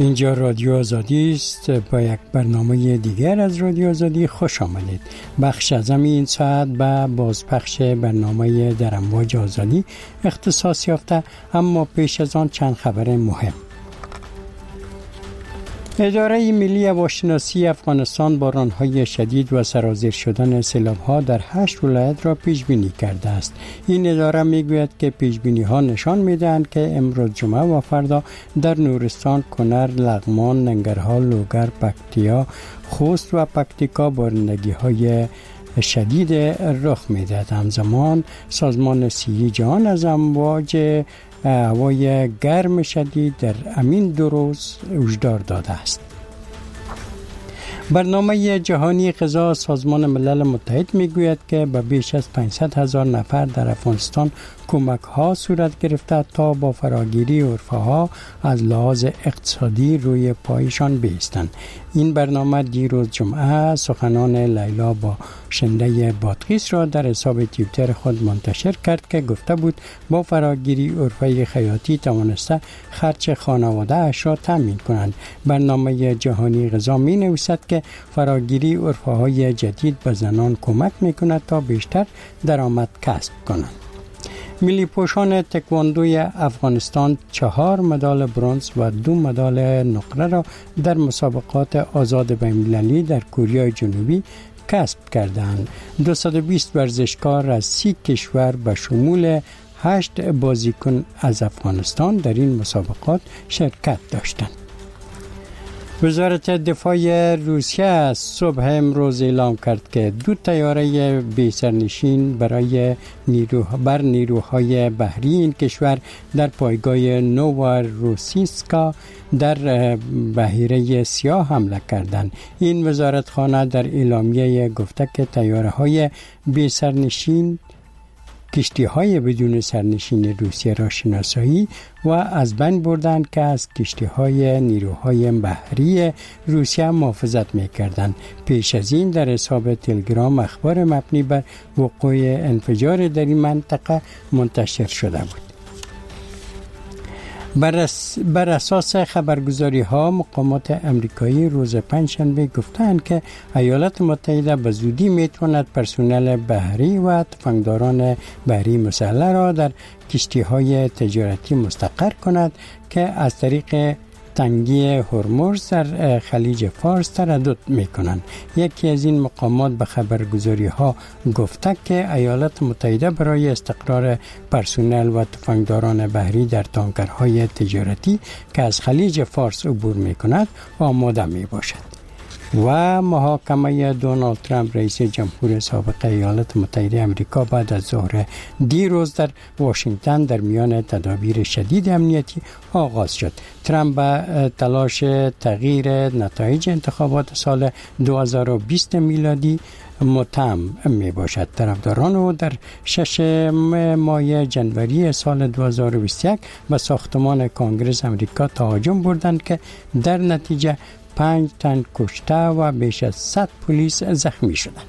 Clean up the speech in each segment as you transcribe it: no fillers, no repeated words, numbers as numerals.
اینجا رادیو آزادی است. با یک برنامه دیگر از رادیو آزادی خوش آمدید. بخش از این ساعت به بازپخش برنامه در امواج آزادی اختصاص یافته، اما پیش از آن چند خبر مهم. اداره ملی هواشناسی افغانستان باران‌های شدید و سرازیر شدن سیلاب‌ها در 8 ولایت را پیش بینی کرده است. این اداره میگوید که پیش بینی‌ها نشان می‌دهند که امروز جمعه و فردا در نورستان، کنر، لغمان، ننگرهار، لوگر، پکتیا، خوست و پکتیکا بارندگی‌های شدید رخ می‌دهد. همزمان سازمان صحی جهان از امواج هوای گرم شدید در همین 2 روز هشدار داده است. برنامه جهانی غذا سازمان ملل متحد میگوید که به بیش از 500,000 نفر در افغانستان کمک ها صورت گرفته تا با فراگیری عرفها از لحاظ اقتصادی روی پایشان بایستند. این برنامه دیروز جمعه سخنان لیلا باشنده بادغیس را در حساب توییتر خود منتشر کرد که گفته بود با فراگیری عرفه خیاطی توانسته خرج خانواده اش را تامین کنند. برنامه جهانی غذا می نویسد که فراگیری عرفه های جدید به زنان کمک می کند تا بیشتر درآمد کسب کنند. ملی پوشان تکواندوی افغانستان 4 مدال برنز و 2 مدال نقره را در مسابقات آزاد بین‌المللی در کره جنوبی کسب کردند. 220 ورزشکار از 30 کشور به شمول 8 بازیکن از افغانستان در این مسابقات شرکت داشتند. وزارت دفاع روسیه صبح امروز اعلام کرد که 2 طیاره بی سرنشین برای نیروهای بحری این کشور در پایگاه نوواروسیسکا در بحیره سیاه حمله کردند. این وزارتخانه در اعلامیه گفته که طیاره‌های بی سرنشین کشتی‌های بدون سرنشین روسیه را شناسایی و از بین بردند که از کشتی‌های نیروهای بحری روسیه محافظت می‌کردند. پیش از این در حساب تلگرام اخبار مبنی بر وقوع انفجار در این منطقه منتشر شده بود. بر اساس خبرگزاری ها مقامات امریکایی روز پنجشنبه گفتند که ایالات متحده به زودی میتواند پرسنل بحری و تفنگداران بحری مسلح را در کشتی های تجارتی مستقر کند که از طریق تنگی هرمز در خلیج فارس تردد میکنند. یکی از این مقامات به خبرگزاری ها گفته که ایالات متحده برای استقرار پرسنل و تفنگداران بحری در تانکرهای تجارتی که از خلیج فارس عبور میکند آماده میباشد. و محاکمه دونالد ترامپ رئیس جمهور سابق ایالات متحده آمریکا بعد از ظهر دیروز در واشنگتن در میان تدابیر شدید امنیتی آغاز شد. ترامپ به تلاش تغییر نتایج انتخابات سال 2020 میلادی متهم می باشد. طرفداران او در 6 ماه جنوری سال 2021 به ساختمان کنگره آمریکا تهاجم بردند که در نتیجه 5 تن کشته و بیش از 100 پلیس زخمی شدند.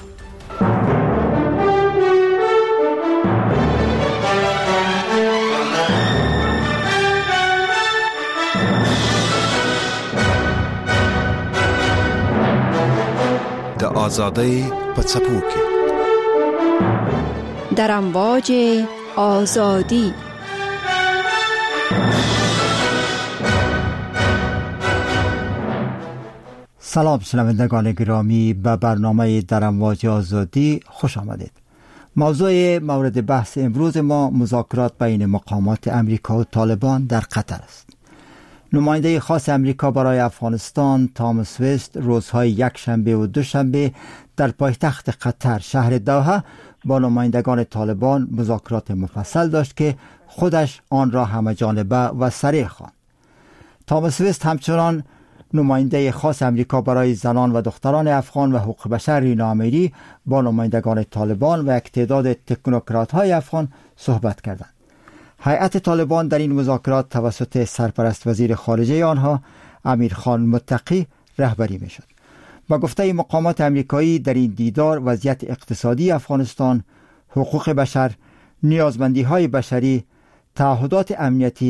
د آزادۍ په څپو کې در امواج آزادی. سلام شنوندگان گرامی، به برنامه در امواج آزادی خوش آمدید. موضوع مورد بحث امروز ما مذاکرات بین مقامات امریکا و طالبان در قطر است. نماینده خاص امریکا برای افغانستان تامس وست روزهای یکشنبه و دوشنبه در پایتخت قطر شهر دوحه با نمایندگان طالبان مذاکرات مفصل داشت که خودش آن را همه‌جانبه و صریح خواند. تامس وست همچنان نماینده خاص امریکا برای زنان و دختران افغان و حقوق بشر رینا امیری با نمایندگان طالبان و یک تعداد تکنوکرات‌های افغان صحبت کردند. هیئت طالبان در این مذاکرات توسط سرپرست وزیر خارجه آنها امیر خان متقی رهبری می‌شد. با گفته مقامات امریکایی در این دیدار وضعیت اقتصادی افغانستان، حقوق بشر، نیازمندی‌های بشری، تعهدات امنیتی،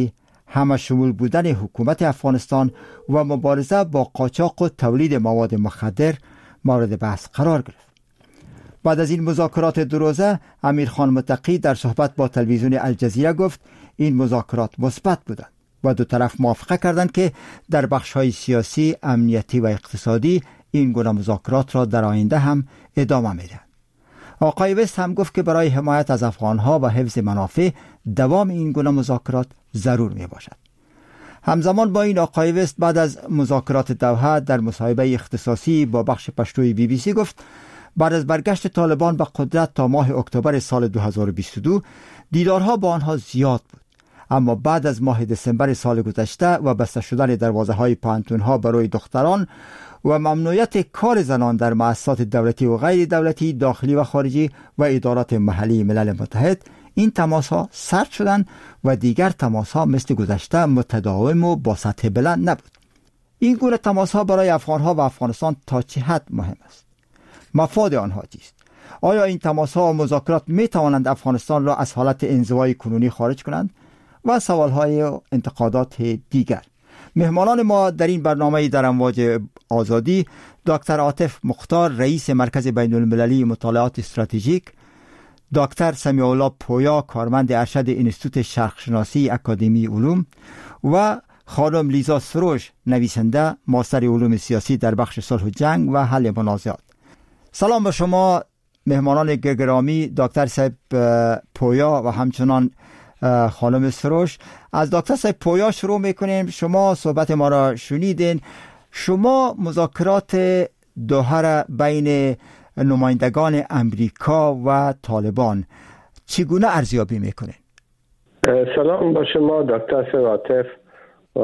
همه شمول بودن حکومت افغانستان و مبارزه با قاچاق و تولید مواد مخدر مورد بحث قرار گرفت. بعد از این مذاکرات دو روزه امیرخان متقی در صحبت با تلویزیون الجزیره گفت این مذاکرات مثبت بودند و دو طرف موافقه کردند که در بخش‌های سیاسی، امنیتی و اقتصادی این گونه مذاکرات را در آینده هم ادامه می‌دهند. آقای وست هم گفت که برای حمایت از افغانها و حفظ منافع دوام این گونه مذاکرات ضرور میباشد. همزمان با این آقای وست بعد از مذاکرات دوحه در مصاحبه اختصاصی با بخش پشتوی BBC گفت بعد از برگشت طالبان به قدرت تا ماه اکتبر سال 2022 دیدارها با آنها زیاد بود، اما بعد از ماه دسامبر سال گذشته و بسته شدن دروازه‌های پانتون‌ها برای دختران و ممنوعیت کار زنان در مؤسسات دولتی و غیر دولتی داخلی و خارجی و ادارات محلی ملل متحد، این تماس‌ها سرد شدند و دیگر تماس‌ها مثل گذشته متداوم و با سطح بلند نبود. این گونه تماس‌ها برای افغان‌ها و افغانستان تا چه حد مهم است؟ مفاد آنها چیست؟ آیا این تماس‌ها و مذاکرات می‌توانند افغانستان را از حالت انزوای کنونی خارج کنند؟ و سوال‌های و انتقادات دیگر. مهمانان ما در این برنامه در امواج آزادی دکتر عاطف مختار، رئیس مرکز بین المللی مطالعات استراتژیک، دکتر سمیع الله پویا، کارمند ارشد انستیتوت شرقشناسی اکادمی علوم و خانم لیزا سروش، نویسنده، ماستر علوم سیاسی در بخش صلح و جنگ و حل منازعات. سلام به شما مهمانان گرامی، دکتر صاحب پویا و همچنان خانم سروش. از دکتر صاحب پویا شروع میکنیم. شما صحبت ما را شنیدین. شما مذاکرات دوحه را بین نمایندگان امریکا و طالبان چگونه ارزیابی میکنین؟ سلام با شما دکتر عاطف و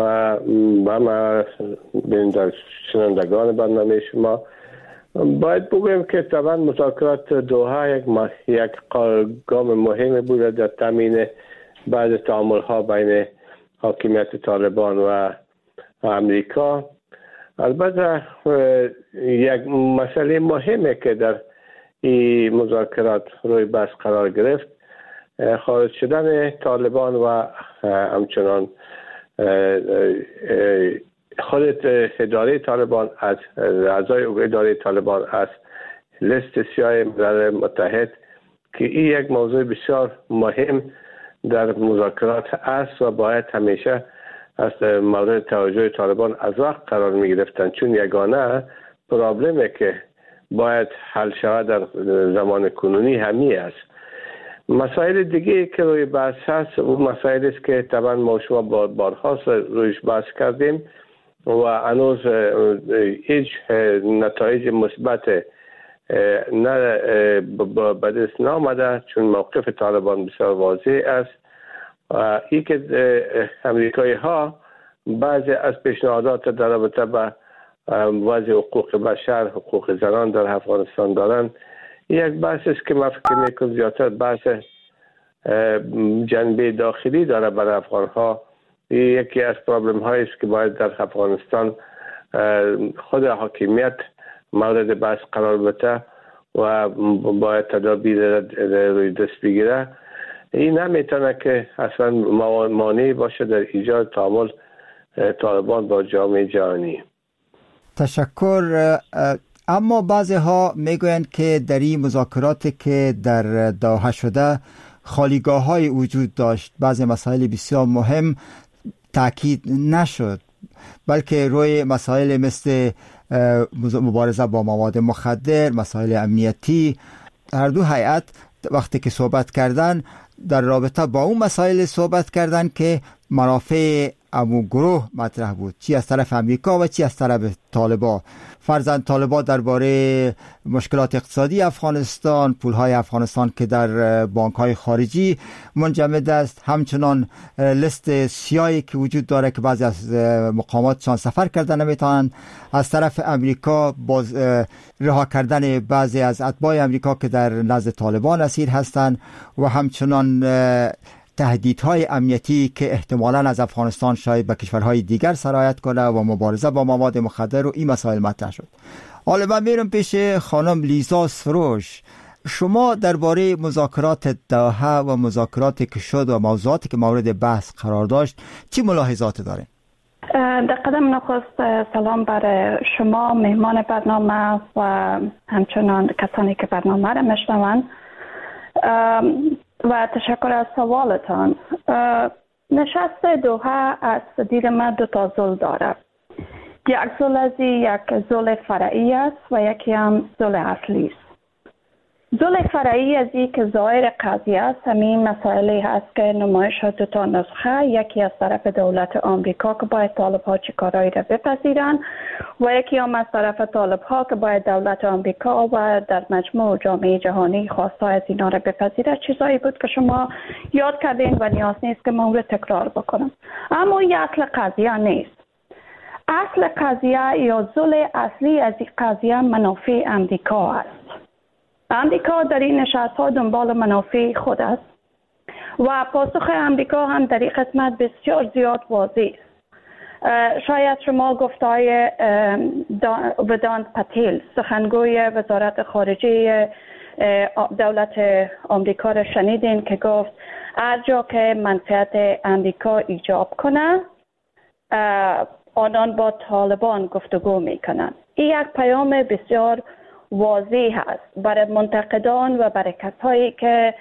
همه شنوندگان برنامه شما. باید بگویم که طبعا مذاکرات دوحه یک گام مهمی بوده در تامین بعض تعامل‌ها بین حاکمیت طالبان و امریکا. البته یک مسئله مهمه که در این مذاکرات روی بحث قرار گرفت خارج شدن طالبان و همچنان خود اداره طالبان از اعضای اداره طالبان از لیست سیاه ملل متحد که این یک موضوع بسیار مهم در مذاکرات است و باید همیشه از مورد توجه طالبان از وقت قرار می گرفتن، چون یگانه پرابلمی که باید حل شود در زمان کنونی همی است. مسائل دیگه که روی بحث هست اون مسائل است که طبعا ما شما بارها رویش بحث کردیم و هنوز هیچ نتایج مثبت به دست نآمده، چون موقف طالبان بسیار واضح است. ای که امریکایی ها بعضی از پیشنهادات در رابطه با وضع حقوق بشر، حقوق زنان در افغانستان دارند، یک بحث است که من فکر میکنم زیادتر بحث جنبه داخلی داره برای افغان ها. یکی از پرابلم هایی است که باید در افغانستان خود حاکمیت مورد بحث قرار بده و باید تدابیر روی دست بگیره. این نمیتونه که اصلا مانعی باشه در ایجاد تعامل طالبان با جامعه جهانی. تشکر. اما بعضی ها میگویند که در این مذاکرات که در دوحه شده خالیگاه های وجود داشت، بعضی مسائل بسیار مهم تاکید نشد، بلکه روی مسائل مثل مبارزه با مواد مخدر، مسائل امنیتی، هر دو هیئت وقتی که صحبت کردن در رابطه با اون مسائل صحبت کردن که منافع امو گروه مطرح بود، چی از طرف امریکا و چی از طرف طالبان. فرضاً طالبان درباره مشکلات اقتصادی افغانستان، پولهای افغانستان که در بانک‌های خارجی منجمد است، همچنان لیست سیاهی که وجود داره که بعضی از مقاماتشان سفر کردن نمیتونن، از طرف امریکا باز رها کردن بعضی از اتباع امریکا که در نزد طالبان اسیر هستند و همچنان تهدیدهای امنیتی که احتمالاً از افغانستان شاید به کشورهای دیگر سرایت کنه و مبارزه با مواد مخدر و این مسائل مطرح شد. حالا من میرم پیش خانم لیزا سروش. شما درباره مذاکرات دوحه و مذاکراتی که شد و موضوعاتی که مورد بحث قرار داشت چی ملاحظات دارین؟ در قدم نخست سلام بر شما مهمان برنامه و همچنان کسانی که برنامه را میشنوند و تشکر از سوالتان. نشست دوحه از دید من 2 زل داره. یک زل از یک زل فرعی است و یکی هم زل اصلی است. زل فرعی از این که ظاهر قضیه است همین مسائلی هست که نمایش شد 2 نسخه، یکی از طرف دولت آمریکا که باید طالب ها چی کارایی را بپذیرند و یکی هم از طرف طالب ها که باید دولت آمریکا و در مجموع جامعه جهانی خواسته از اینا را بپذیرد. چیزایی بود که شما یاد کردین و نیاز نیست که من اون را تکرار بکنم. اما این اصل قضیه نیست. اصل قضیه یا زل اصلی از این قضیه منافع آمریکا است. امریکا در این نشست ها دنبال منافع خود است و پاسخ امریکا هم در این قسمت بسیار زیاد واضح است. شاید شما گفتهای ودانت پتیل سخنگوی وزارت خارجه دولت آمریکا را شنیدین که گفت هر جا که منفعت امریکا ایجاب کنه آنان با طالبان گفتگو میکنند. این یک پیام بسیار واضح است برای منتقدان و برای کسایی که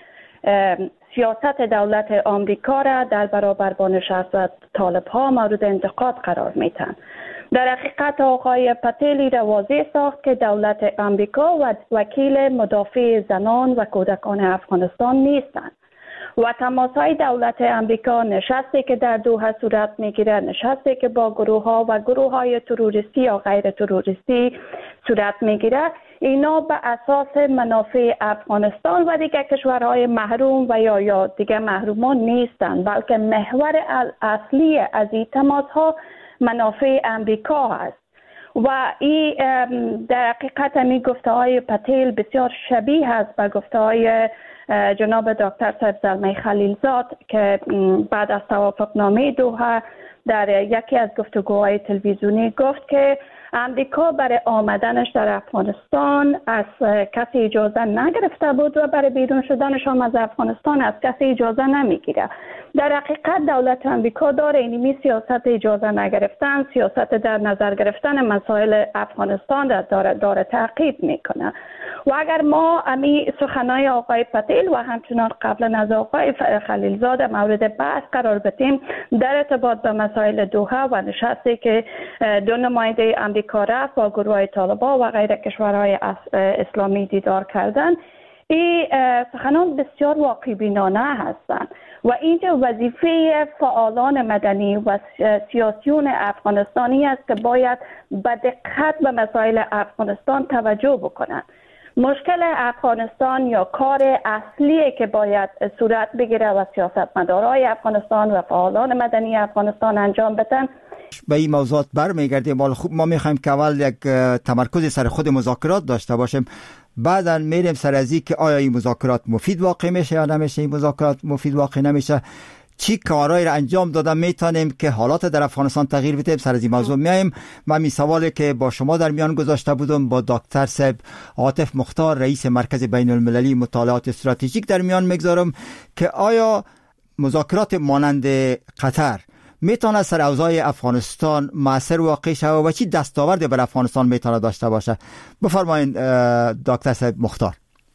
سیاست دولت آمریکا را در برابر با نشست طالب ها مورد انتقاد قرار میتن. در حقیقت آقای پتیلی را واضح ساخت که دولت آمریکا و وکیل مدافع زنان و کودکان افغانستان نیستند و تماسهای دولت آمریکا، نشستی که در دوحه صورت میگیره، نشستی که با گروه ها و گروه های تروریستی یا غیر تروریستی صورت میگیره، اینا به اساس منافع افغانستان و دیگر کشورهای محروم و یا دیگر محرومان نیستند، بلکه محور اصلی از این تماس ها منافع امریکا است. و این در حقیقت همین گفته های پتیل بسیار شبیه است به گفته های جناب دکتر صاحب زلمه خلیلزاد که بعد از توافقنامه دوحه در یکی از گفتگوهای تلویزیونی گفت که امریکا برای آمدنش در افغانستان از کسی اجازه نگرفته بود و برای بیرون شدنش هم از افغانستان از کسی اجازه نمیگیره. در حقیقت دولت امریکا داره اینمی سیاست اجازه نگرفتن، سیاست در نظر گرفتن مسائل افغانستان داره تعقیب میکنه. و اگر ما امی سخنای آقای پتیل و همچنان قبلا از آقای خلیلزاد مورد بحث قرار بدیم در ارتباط به مسائل دوحه و نشستی که 2 نماینده امریکا رفت با گروه طالبان و غیر کشورهای اسلامی دیدار کردن، این سخنان بسیار واقع بینانه هستند و اینجا وظیفه فعالان مدنی و سیاسیون افغانستانی است که باید به دقت به مسائل افغانستان توجه بکنند. مشکل افغانستان یا کار اصلی که باید صورت بگیره و سیاستمدارای افغانستان و فعالان مدنی افغانستان انجام بدن. به این موضوعات برمیگردیم. خوب ما میخوایم که اول یک تمرکز سر خود مذاکرات داشته باشیم، بعدا میریم سر از این که آیا این مذاکرات مفید واقع میشه یا نمیشه. این مذاکرات مفید واقع نمیشه، چی کارهایی را انجام دادن میتونیم که حالات در افغانستان تغییر بده. سر از این موضوع میایم. من این سوالی که با شما در میان گذاشته بودم با دکتر صاحب عاطف مختار رئیس مرکز بین المللی مطالعات استراتژیک در میان میگذارم که آیا مذاکرات مانند قطر میتونه سر اوضاع افغانستان مؤثر واقع شود و چی دستاوردی بر افغانستان میتونه داشته باشه؟ بفرمایید دکتر صاحب مختار.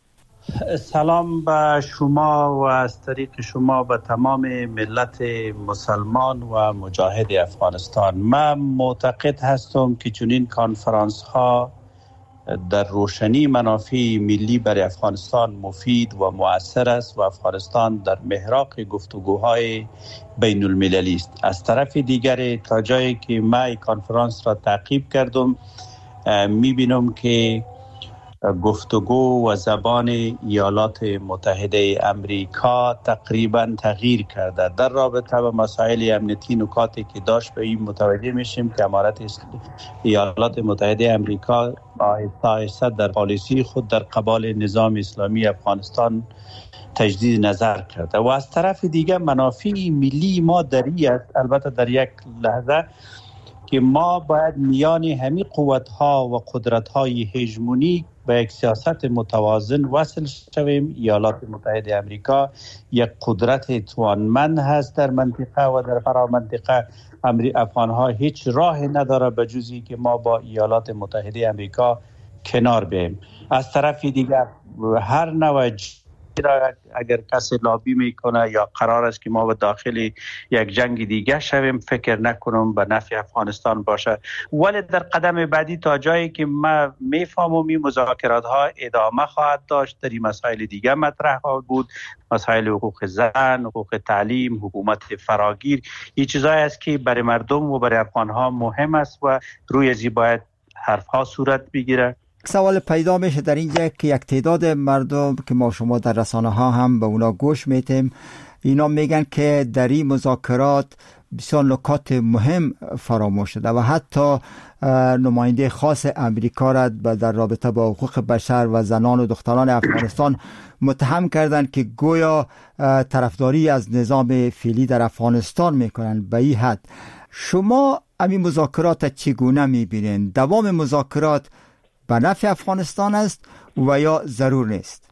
سلام به شما و از طریق شما به تمام ملت مسلمان و مجاهد افغانستان. من معتقد هستم که چنین کنفرانس ها در روشنی منافع ملی برای افغانستان مفید و مؤثر است و افغانستان در محراق گفتگوهای بین المللی است. از طرف دیگر تا جایی که من کنفرانس را تعقیب کردم میبینم که گفتگو و زبان ایالات متحده امریکا تقریبا تغییر کرده. در رابطه با مسائل امنیتی نکاتی که داشت به این متوجه میشیم که امارت ایالات متحده امریکا آهسته در پالیسی خود در قبال نظام اسلامی افغانستان تجدید نظر کرده و از طرف دیگر منافع ملی ما دری است. البته در یک لحظه که ما باید میان همین قوت‌ها و قدرت‌های هژمونیک به یک سیاست متوازن وصل شویم. ایالات متحده آمریکا یک قدرت توانمند هست در منطقه و در فرامنطقه. افغان‌ها هیچ راهی نداره به جز اینکه ما با ایالات متحده آمریکا کنار بیاییم. از طرف دیگر هر نوع اگر کسی لابی میکنه یا قرار است که ما به داخل یک جنگ دیگه شویم، فکر نکنم به نفع افغانستان باشه. ولی در قدم بعدی تا جایی که ما میفهمم این مذاکرات ها ادامه خواهد داشت، در این مسائل دیگه مطرح خواهد بود، مسائل حقوق زن، حقوق تعلیم، حکومت فراگیر. این چیزایی است که برای مردم و برای افغان ها مهم است و روی ازی باید حرف ها صورت بگیره. سوال پیدا میشه در اینجا که یک تعداد مردم که ما شما در رسانه ها هم به اونا گوش میتیم، اینا میگن که در این مذاکرات بسیار نکات مهم فراموش شده و حتی نماینده خاص امریکا را در رابطه با حقوق بشر و زنان و دختران افغانستان متهم کردند که گویا طرفداری از نظام فعلی در افغانستان میکنند. به این حد شما همین مذاکرات چگونه میبینید؟ دوام مذاکرات به نفع افغانستان است و یا ضرور نیست؟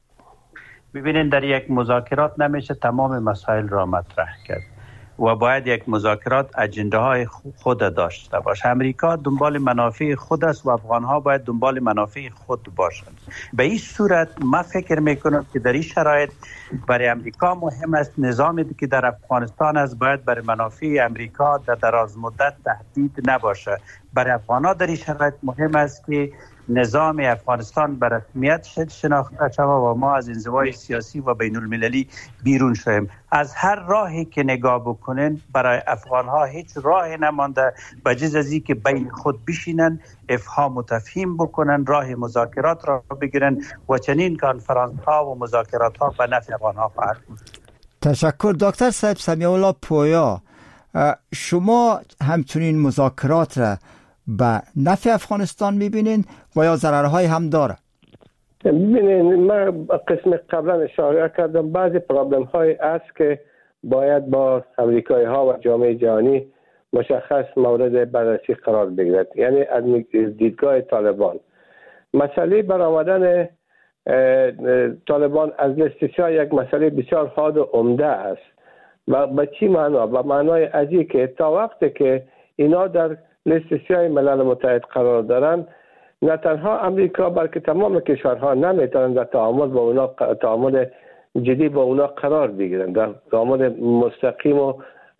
ببینید، در یک مذاکرات نمیشه تمام مسائل را مطرح کرد و باید یک مذاکرات اجنده های خود داشته باشه. امریکا دنبال منافع خود است و افغان ها باید دنبال منافع خود باشند. به این صورت ما فکر میکنم که در این شرایط برای امریکا مهم است نظامی که در افغانستان است باید برای منافع امریکا در دراز مدت تهدید نباشه. برای افغان ها در این شرایط مهم است که نظام افغانستان به رسمیت شناخته شود و ما از انزوای سیاسی و بین المللی بیرون شویم. از هر راهی که نگاه بکنن برای افغان ها هیچ راهی نمانده به جز از این که بین خود بشینن، افهام و تفهیم بکنن، راه مذاکرات را بگیرن و چنین کنفرانس ها و مذاکرات ها به نفع افغان ها خواهد بود. تشکر. دکتر صاحب سمیع الله پویا، شما همچنین مذاکرات را به نفع افغانستان میبینین و یا ضررهای هم داره؟ ببینید، من قسم قبلا اشاره کردم بعضی پرابلم های است که باید با امریکایی ها و جامعه جهانی مشخص مورد بررسی قرار بگیرد. یعنی از دیدگاه طالبان مسئله برآمدن طالبان از لیست سیاه یک مسئله بسیار حاد و عمده است. و به چی معنا؟ به معنای ازی که تا وقتی که اینا در لیست سیاه ملل متحد قرار دارن، نه تنها امریکا بلکه تمام کشورها نمیتونن در تعامل با اونا، تعامل جدی با اونا قرار بگیرن، در تعامل مستقیم و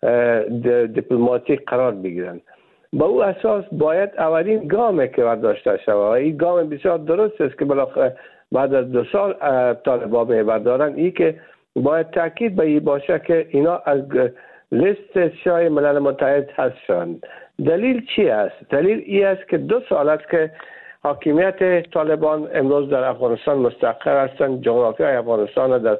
دیپلماتیک قرار بگیرن. با او اساس باید اولین گامی که برداشته شود و این گام بسیار درست است که بالاخره بعد از 2 سال طالبان میبردارن، این که باید تاکید به این باشه که اینا از لیست سیاه ملل متحد حذف شوند. دلیل چی است؟ دلیل این است که 2 سال است که حاکمیت طالبان امروز در افغانستان مستقر هستند. جغرافیای افغانستان در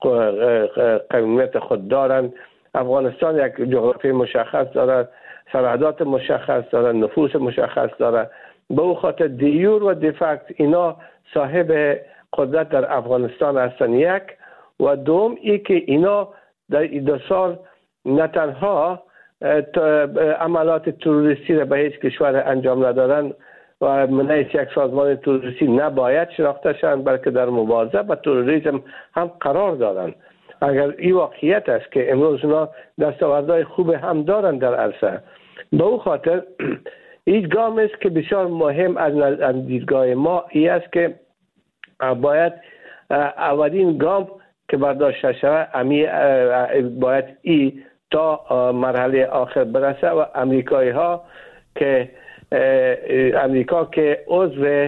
قومیت خود دارند. افغانستان یک جغرافی مشخص دارد، سرحدات مشخص دارد، نفوس مشخص دارد. به او خاطر دیور و دیفکت اینا صاحب قدرت در افغانستان هستند. یک و دوم ای که اینا در 2 سال نه تنها عملات تروریستی را به هیچ کشور انجام ندادن و منعی یک سازمان تروریستی نباید شناخته شوند، بلکه در مبارزه با تروریسم هم قرار دارند. اگر این واقعیت است که امروز اونا دستاوردهای خوب هم دارند در عرصه، به او خاطر این گام است که بسیار مهم از دیدگاه ما این است که باید اولین گام که برداشته شود باید ای تا مرحله آخر برسه و امریکا که عضو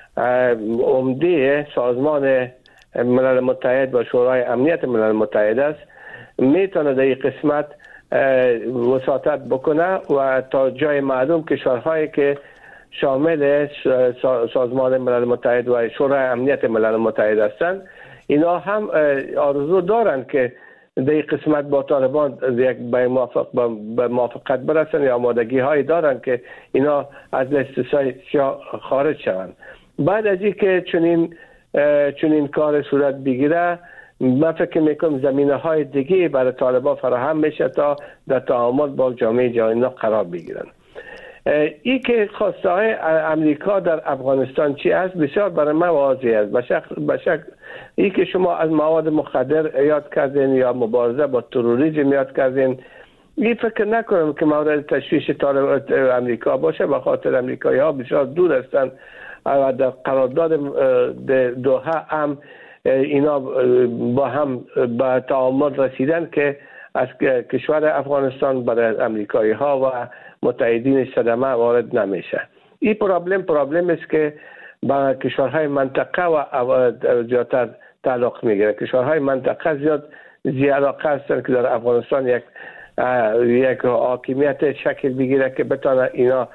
عمده سازمان ملل متحد و شورای امنیت ملل متحد است، میتونه در این قسمت وساطت بکنه و تا جای معلوم کشورهایی که شامل سازمان ملل متحد و شورای امنیت ملل متحد هستند، اینا هم آرزو دارند که در این قسمت با طالبان یک به موافقت برسن یا آمادگی هایی دارند که اینا از لیست سیاه خارج شوند. بعد از اینکه چنین کار صورت بگیره، من فکر میکنم زمینه های دیگه برای طالبان فراهم میشه تا در تعامل با جامعه جهانی قرار بگیرن. ای که خواسته های امریکا در افغانستان چی است بسیار برای من واضح است. به شک ای که شما از مواد مخدر یاد کردین یا مبارزه با تروریسم یاد کردین، این فکر نکنم که مورد تشویش امریکا باشه، به خاطر امریکایی ها بسیار دور هستند و در قرارداد دوحه هم اینا با هم به تعامل رسیدن که از کشور افغانستان برای امریکایی ها و متحدین صدمه وارد نمیشه. این پرابلم است که با کشورهای منطقه و زیادتر تعلق میگیره. کشورهای منطقه زیاد علاقه هستن که در افغانستان یک حاکمیت شکل بگیره که بتونه اینا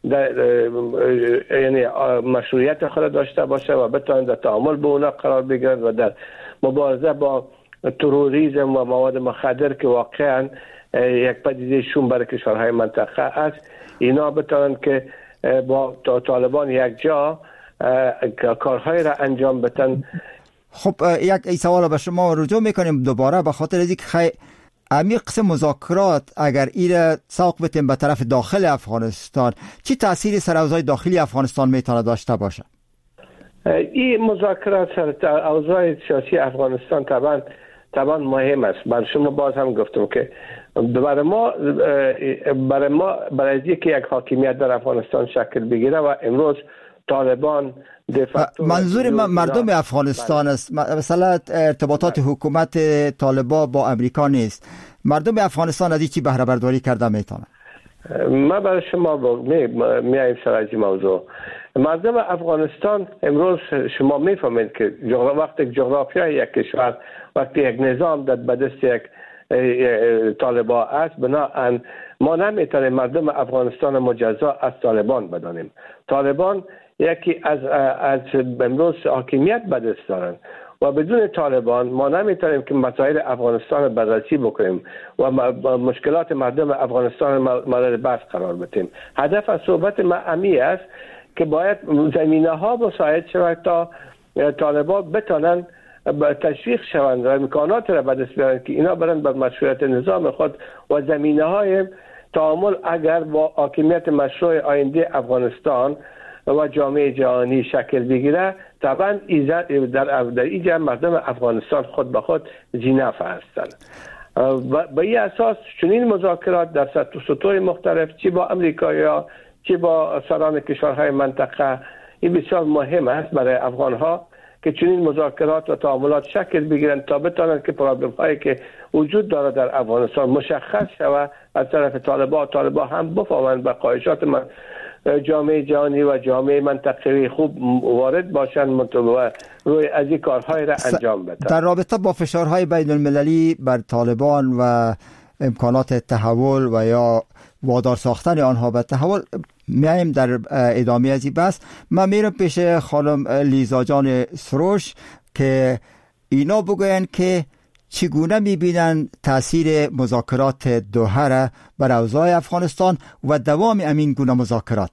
یعنی مشروعیت خود داشته باشه و بتونه در تعامل با اونا قرار بگیرن و در مبارزه با تروریسم و مواد مخدر که واقعا یک پدیده شوم برای کشورهای منطقه است، اینا بتونن که با طالبان یک جا کارهای را انجام بدن. خب یک سوال به شما رجوع میکنیم دوباره به خاطر از اینکه امی قسم مذاکرات اگر ایره ساق بتیم به طرف داخل افغانستان، چی تأثیری سر اوضاع داخلی افغانستان میتونه داشته باشه؟ این مذاکرات سر اوضاع سیاسی افغانستان طبعا مهم است. برای شما باز هم گفتم که برای اینکه یک حاکمیت در افغانستان شکل بگیره و امروز طالبان منظور مردم افغانستان است، مثلا ارتباطات حکومت طالبان با امریکا نیست. مردم افغانستان از این چی بهره برداری کرده میتونه؟ ما برای شما میایم سر از این موضوع. مردم افغانستان امروز شما میفهمید که وقتی جغرافیای یک کشور، وقتی یک نظام در دست یک طالبان است، بنابراین ما نمیتونیم مردم افغانستان مجزا از طالبان بدانیم. طالبان یکی از امروز حاکمیت به دست دارند و بدون طالبان ما نمیتونیم که مسائل افغانستان رو بررسی بکنیم و مشکلات مردم افغانستان مورد بحث قرار بدیم. هدف از صحبت ما امی است که باید زمینه ها مساعد شود تا طالبان بتونن تشویق شوند و امکانات را به دست بیارند که اینا برن بر مشروعیت نظام خود و زمینه های تعامل اگر با حاکمیت مشروع آینده افغانستان و جامعه جهانی شکل بگیره، طبعا در اینجا مردم افغانستان خود به خود زینف هستند. به این اساس چنین مذاکرات در سطوح مختلف، چی با امریکا چی با سران کشورهای منطقه، این بسیار مهم است برای افغان ها که چنین مذاکرات و تعاملات شکل بگیرن تا بتونن که پرابلم هایی که وجود داره در افغانستان مشخص شود از طرف طالبان هم بفهمند به خواهشات جامعه جهانی و جامعه منطقه‌ای خوب وارد باشند و روی از این کارهای را انجام بدن. در رابطه با فشارهای بین المللی بر طالبان و امکانات تحول و یا وادار ساختن آنها به تحول میایم در ادامه از این بحث. من میرم پیش خانم لیزا جان سروش که اینا بگوین که چگونه میبینن تاثیر مذاکرات دوحه را بر اوضاع افغانستان و دوام امین گونه مذاکرات.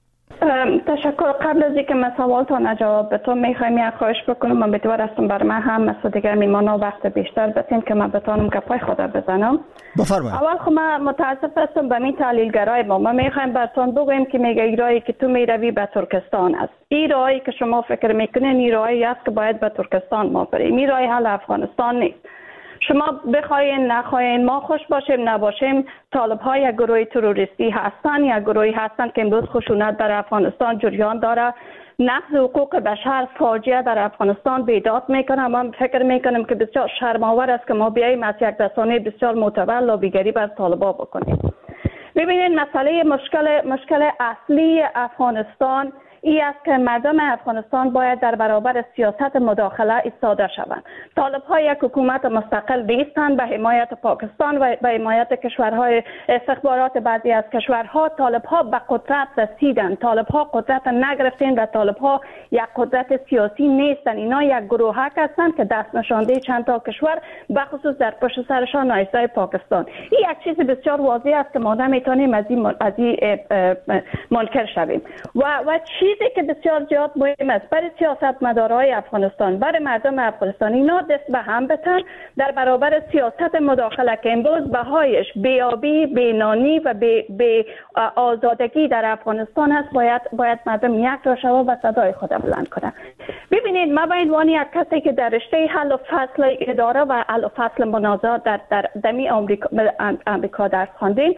تشکر. قبل از اینکه من سوالتان جواب بدم میخوایم یک خواهش بکنم. من امیدوار هستم بر من هم مثل دیگر میمانا وقت بیشتر بسیم که من بتانم گپای خود بزنم. بفرمایید. اول خب من متاسف هستم به این تحلیلگرای ما میخوایم براتون بگویم که میگه ایرایی که تو میروی به ترکستان است. این راهی که شما فکر میکنین این راهی است که باید به ترکستان ما بریم. این راه حل افغانستان نیست. شما بخواین نخواین ما خوش باشیم نباشیم، طالب ها یک گروه تروریستی هستن، یک گروهی هستن که امروز خشونت در افغانستان جریان داره، نقض حقوق بشر فاجعه در افغانستان بیداد میکنه. من فکر میکنم که بسیار شرم‌آور است که ما بیاییم از یک رسانه بسیار معتبر لابیگری بر طالبان بکنیم. ببینید مشکل اصلی افغانستان این است که مردم افغانستان باید در برابر سیاست مداخله ایستاده شوند. طالب ها یک حکومت مستقل نیستند به حمایت پاکستان و به حمایت کشورهای استخبارات بعضی از کشورها. طالب ها به قدرت رسیدند، طالب ها قدرت نگرفتند و طالب ها یک قدرت سیاسی نیستند. اینا یک گروهک هستند که دست نشانده چند تا کشور به خصوص در پشت سرشان نایستای پاکستان. این یک چیز بسیار واضح است که ما نمیتونیم از این منکر شویم. و چی چیزی که بسیار زیاد مهم است برای سیاستمدارای افغانستان، برای مردم افغانستان، اینا دست به هم بتن در برابر سیاست مداخله که امروز بهایش بیابی، بینانی و به آزادگی در افغانستان هست. باید مردم یک را شوا و صدای خود بلند کنند. ببینید، ما به عنوان یک کسی که در رشته حل و فصل اداره و حل و فصل منازعات در دمی آمریکا درس خواندیم،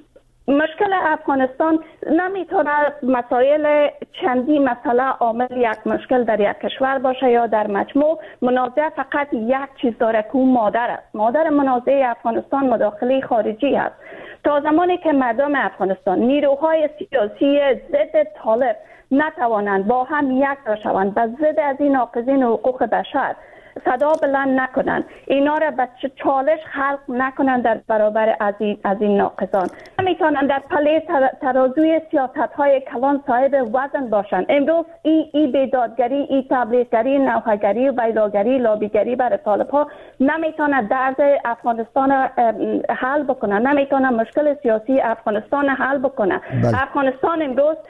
مشکل افغانستان نمیتونه مسائل چندی مسئله عامل یک مشکل در یک کشور باشه یا در مجموع. منازعه فقط یک چیز داره که اون مادر است. مادر منازعه افغانستان مداخله خارجی است. تا زمانی که مردم افغانستان، نیروهای سیاسی ضد طالب نتوانند با هم یک را شوند و ضد از این ناقضین حقوق بشر صدا بلند نکنند، اینا را به چالش خلق نکنند در برابر از این ناقضان، نمیتونند در پله ترازوی سیاست‌های کلان صاحب وزن باشند. امروز این بیدادگری، این تبلیغگری، نوحه‌گری و بیلاگری، لابیگری برای طالب‌ها نمیتونه درد افغانستان حل بکنه، نمیتونه مشکل سیاسی افغانستان حل بکنه. افغانستان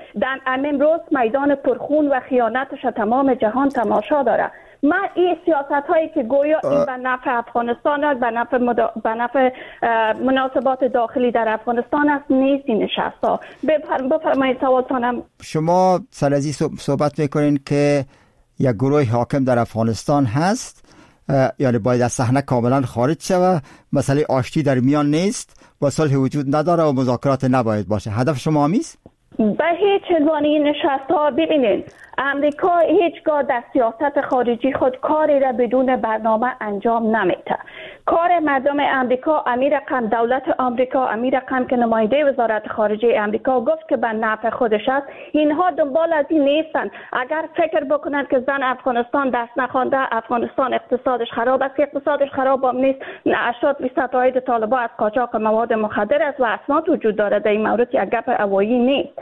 امروز میدان پرخون و خیانتش تمام جهان تماشا داره. ما این سیاست هایی که گویا این به نفع افغانستان است، به نفع مناسبات داخلی در افغانستان است، نیست این نشست ها. بفرمایید سوالتانم. شما سر از این صحبت میکنین که یک گروه حاکم در افغانستان هست، یعنی باید از صحنه کاملا خارج شود، مسئله آشتی در میان نیست، با صلح وجود نداره و مذاکرات نباید باشه. هدف شما همیست؟ به هیچ عنوان این نشست ها ببینید، امریکا هیچگاه در سیاست خارجی خود کاری را بدون برنامه انجام نمیده. کار مردم امریکا، امیر رقم دولت آمریکا، امیر رقم که نماینده وزارت خارجه امریکا گفت که به نفع خودش است. اینها دنبال از این نیستن. اگر فکر بکنند که زن افغانستان دست نخوانده، افغانستان اقتصادش خراب است، اقتصادش خراب هم نیست. 80% عاید طالبان از قاچاق مواد مخدر است و اسناد وجود داره. در این مورد یک گپ هوایی نیست.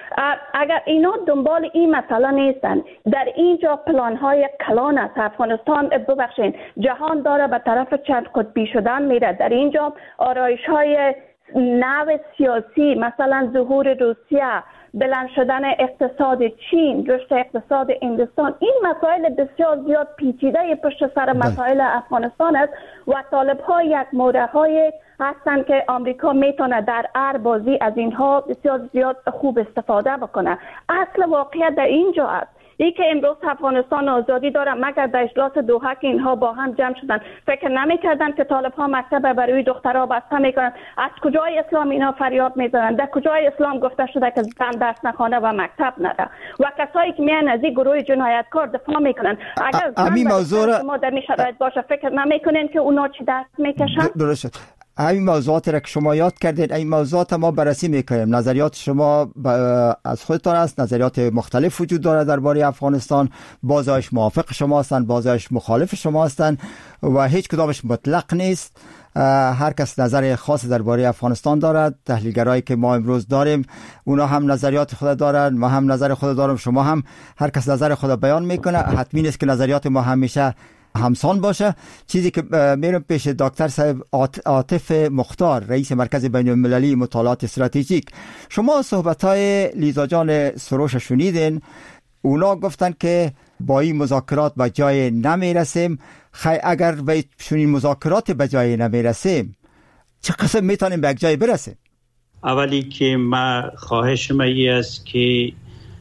اگر اینا دنبال این مسئله نیستن، در اینجا پلان‌های کلان است. افغانستان ببخشید جهان داره به طرف چند قطبی شدن میره. در اینجا آرایش‌های نو سیاسی، مثلا ظهور روسیه، بلند شدن اقتصاد چین، رشد اقتصاد هندوستان، این مسائل بسیار زیاد پیچیده پشت سر مسائل افغانستان است و طالب‌ها یک مورهای هستند که آمریکا میتونه در هر بازی از اینها بسیار زیاد خوب استفاده بکنه. اصل واقعیت در اینجا است. ای که امروز افغانستان آزادی داره، مگر در اجلاس دوحه که اینها با هم جمع شدن فکر نمی‌کردن که طالب‌ها مکتب برای دخترها بسته میکنن؟ از کجای اسلام اینا فریاد میزنن؟ در کجای اسلام گفته شده که زن درس نخوانه و مکتب نره؟ و کسایی که میان از این گروه جنایتکار دفاع میکنن، اگر همین موضوع ما در این شرایط باشه فکر نمیکنین که اونا چی دست میکشن؟ درست. این موضوعات را که شما یاد کردید، این موضوعات ما بررسی میکنیم. نظریات شما از خودتان است، نظریات مختلف وجود داره درباره افغانستان. بعضیش موافق شما هستند، بعضیش مخالف شما هستند و هیچ کدامش مطلق نیست. هر کس نظر خاص درباره افغانستان دارد. تحلیلگرایی که ما امروز داریم اونا هم نظریات خود دارن، ما هم نظر خود داریم، شما هم، هر کس نظر خود بیان میکنه. حتمی نیست که نظریات ما همیشه همسان باشه. چیزی که میرم پیش دکتر صاحب عاطف مختار، رئیس مرکز بین المللی مطالعات استراتژیک. شما صحبت‌های لیزا جان سروش شنیدین، اونا گفتن که با این مذاکرات به جای نمیرسیم. اگر به چنین مذاکرات به جای نمیرسیم، چه قسم میتونیم به یک جای برسیم؟ اولی که ما خواهش ما است که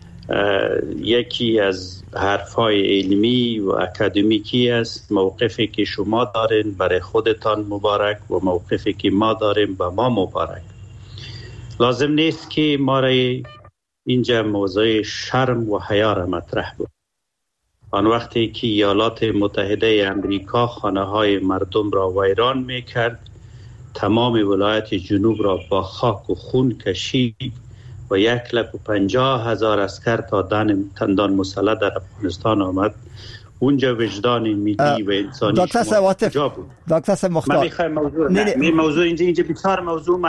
یکی از حرفای علمی و اکادمیکی است. موقفی که شما دارین برای خودتان مبارک و موقفی که ما داریم به ما مبارک. لازم نیست که ما را اینجا موضوع شرم و حیا را مطرح بود. آن وقتی که ایالات متحده امریکا خانه های مردم را ویران میکرد، تمام ولایت جنوب را با خاک و خون کشید و 150,000 عسکر تا تندان مسلح در افغانستان آمد، اونجا وجدان ملی و انسانی شما کجا بود؟ دکتر مختار، من میخوایم موضوع اینجا بسیار موضوع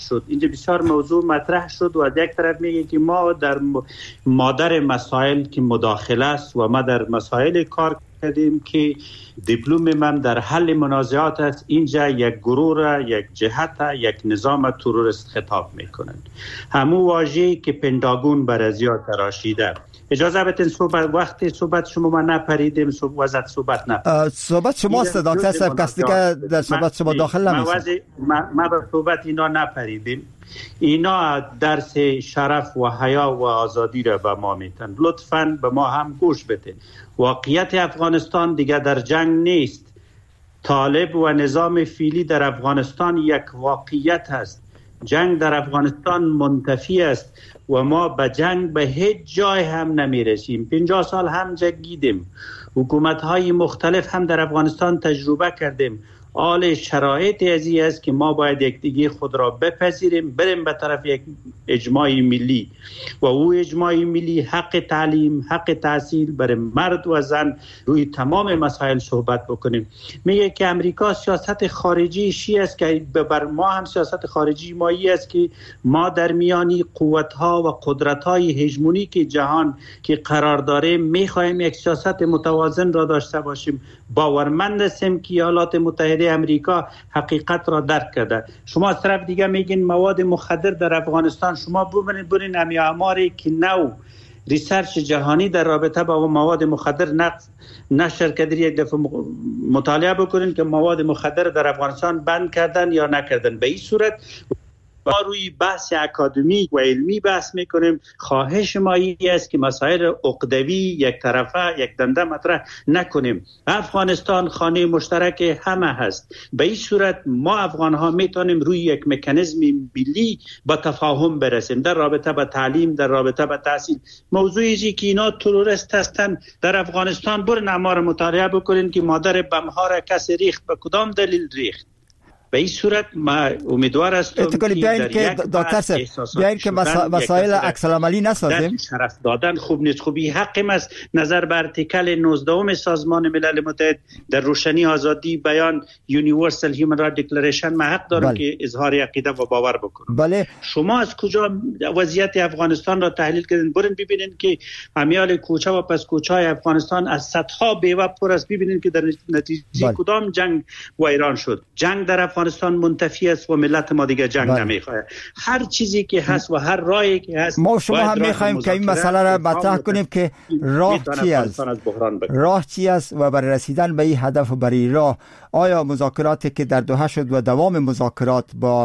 مطرح شد و از یک طرف میگه که ما در مادر مسائل که مداخله است و ما در مسائل کار کردیم که دیپلم من در حل منازعات است. اینجا یک گروه را، یک جهت، یک نظام تروریست خطاب میکنند. همون واژه‌ای که پنتاگون بر ازیا تراشیده، اجازه بدین وقتی صحبت شما ما نپریدیم، وسط صحبت نه. صحبت شماست دکتر صاحب، کسی که در صحبت شما داخل نمیشه. ما به صحبت اینا نپریدیم. اینا درس شرف و حیا و آزادی را به ما میتن. لطفاً به ما هم گوش بدین. واقعیت افغانستان دیگه در جنگ نیست. طالب و نظام فعلی در افغانستان یک واقعیت است. جنگ در افغانستان منتفی است و ما به جنگ به هیچ جای هم نمیرسیم. 50 سال هم جنگیدیم. حکومت‌های مختلف هم در افغانستان تجربه کردیم. حال شرایط ازی است که ما باید یکدیگه خود را بپذیریم، بریم به طرف یک اجماع ملی و او اجماع ملی حق تعلیم، حق تحصیل برای مرد و زن روی تمام مسائل صحبت بکنیم. میگه که امریکا سیاست خارجی شی است که بر ما هم سیاست خارجی مایی است که ما در میانی قوت‌ها و قدرت‌های هژمونیک جهان که قرار داریم می‌خوایم یک سیاست متوازن را داشته باشیم. باورمند هستیم که ایالات متحده امریکا حقیقت را درک کرده. شما از طرف دیگه میگین مواد مخدر در افغانستان، شما برین امی آماری که نو ریسرچ جهانی در رابطه با مواد مخدر نشر کردن، یک دفعه مطالعه بکنین که مواد مخدر در افغانستان بند کردن یا نکردن. به این صورت ما روی بحث اکادمیک و علمی بحث میکنیم. خواهش ما این است که مسائل عقدوی یک طرفه یک دنده مطرح نکنیم. افغانستان خانه مشترک همه هست. به این صورت ما افغان ها میتونیم روی یک مکانیزم ملی با تفاهم برسیم در رابطه با تعلیم، در رابطه با تحصیل. موضوعی که اینا تروریست هستن در افغانستان، برن ما را مطالعه بکنین که مادر بم ها را کسی ریخت، به کدام دلیل ریخت. به این صورت ما امیدوار هستم که دکتر صاحب بیاین که مسائل عکس العملی نسازیم. شرف دادن خوب نیست، خوبی حقم است. نظر بر آرتیکل 19 سازمان ملل متحد در روشنی آزادی بیان Universal Human Rights Declaration ما حق دارم که اظهار عقیده و باور بکنم. بله. شما از کجا وضعیت افغانستان را تحلیل کردین؟ برین ببینین که امیال کوچه و پس کوچه های افغانستان از صدها بیوه پر است. ببینین که در نتیجه کدام جنگ و ایران شد. جنگ در افغانستان منتفی است و ملت ما دیگه جنگ نمیخواد. هر چیزی که هست و هر راهی که هست ما شما هم میخوایم که این مسئله را مطرح کنیم که راه چی است، راه چی است و برای رسیدن به این هدف و برای راه آیا مذاکراتی که در دوحه شد و دوام مذاکرات با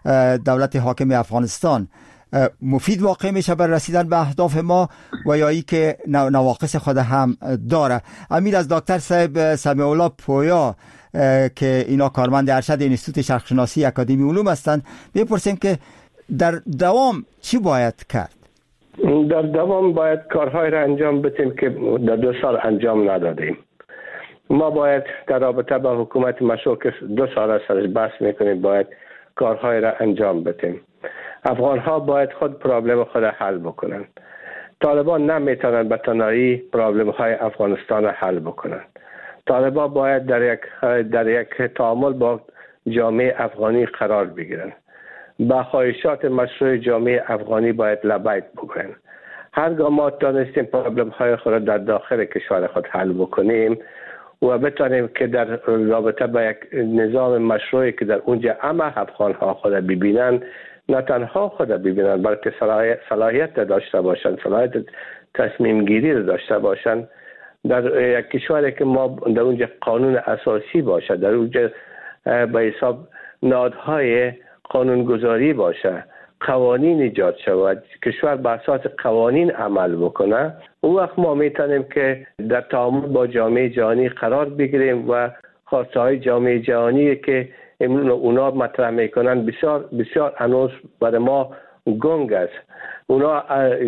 دولت حاکم افغانستان مفید واقع میشه برای رسیدن به اهداف ما و یا ای که نواقص خود هم داره. امیر از دکتر صاحب سمیع الله پویا که اینا کارمند ارشد انستیتوت شرق شناسی اکادمی علوم هستند بپرسیم که در دوام چی باید کرد؟ در دوام باید کارهای را انجام بدیم که در 2 سال انجام ندادیم. ما باید در رابطه با حکومت مشروع که 2 سال سرش بحث میکنیم باید کارهای را انجام بدیم. افغان ها باید خود پرابلم خود حل بکنن. طالبان نمیتونن به تنهایی پرابلم های افغانستان را حل بکنن. طالبان باید در یک تعامل با جامعه افغانی قرار بگیرن. با خواهشات مشروع جامعه افغانی باید لبیک بگوین. هرگاه ما تانستیم پرابلم های خود در داخل کشور خود حل بکنیم و بتانیم که در رابطه با یک نظام مشروعی که در اونجا همه افغان ها خود ببینن، نه تنها خود ببینن بلکه صلاحیت داشته باشن، صلاحیت تصمیم گیری داشته باشن، در یک کشوری که ما در اونجا قانون اساسی باشه، در اونجا به حساب نهادهای قانونگذاری باشه، قوانین ایجاد شود، کشور بر اساس قوانین عمل بکنه، اون وقت ما میتونیم که در تعامل با جامعه جهانی قرار بگیریم و خواسته های جامعه جهانی که اونا مطرح میکنن بسیار بسیار هنوز برای ما گنگ است. اونا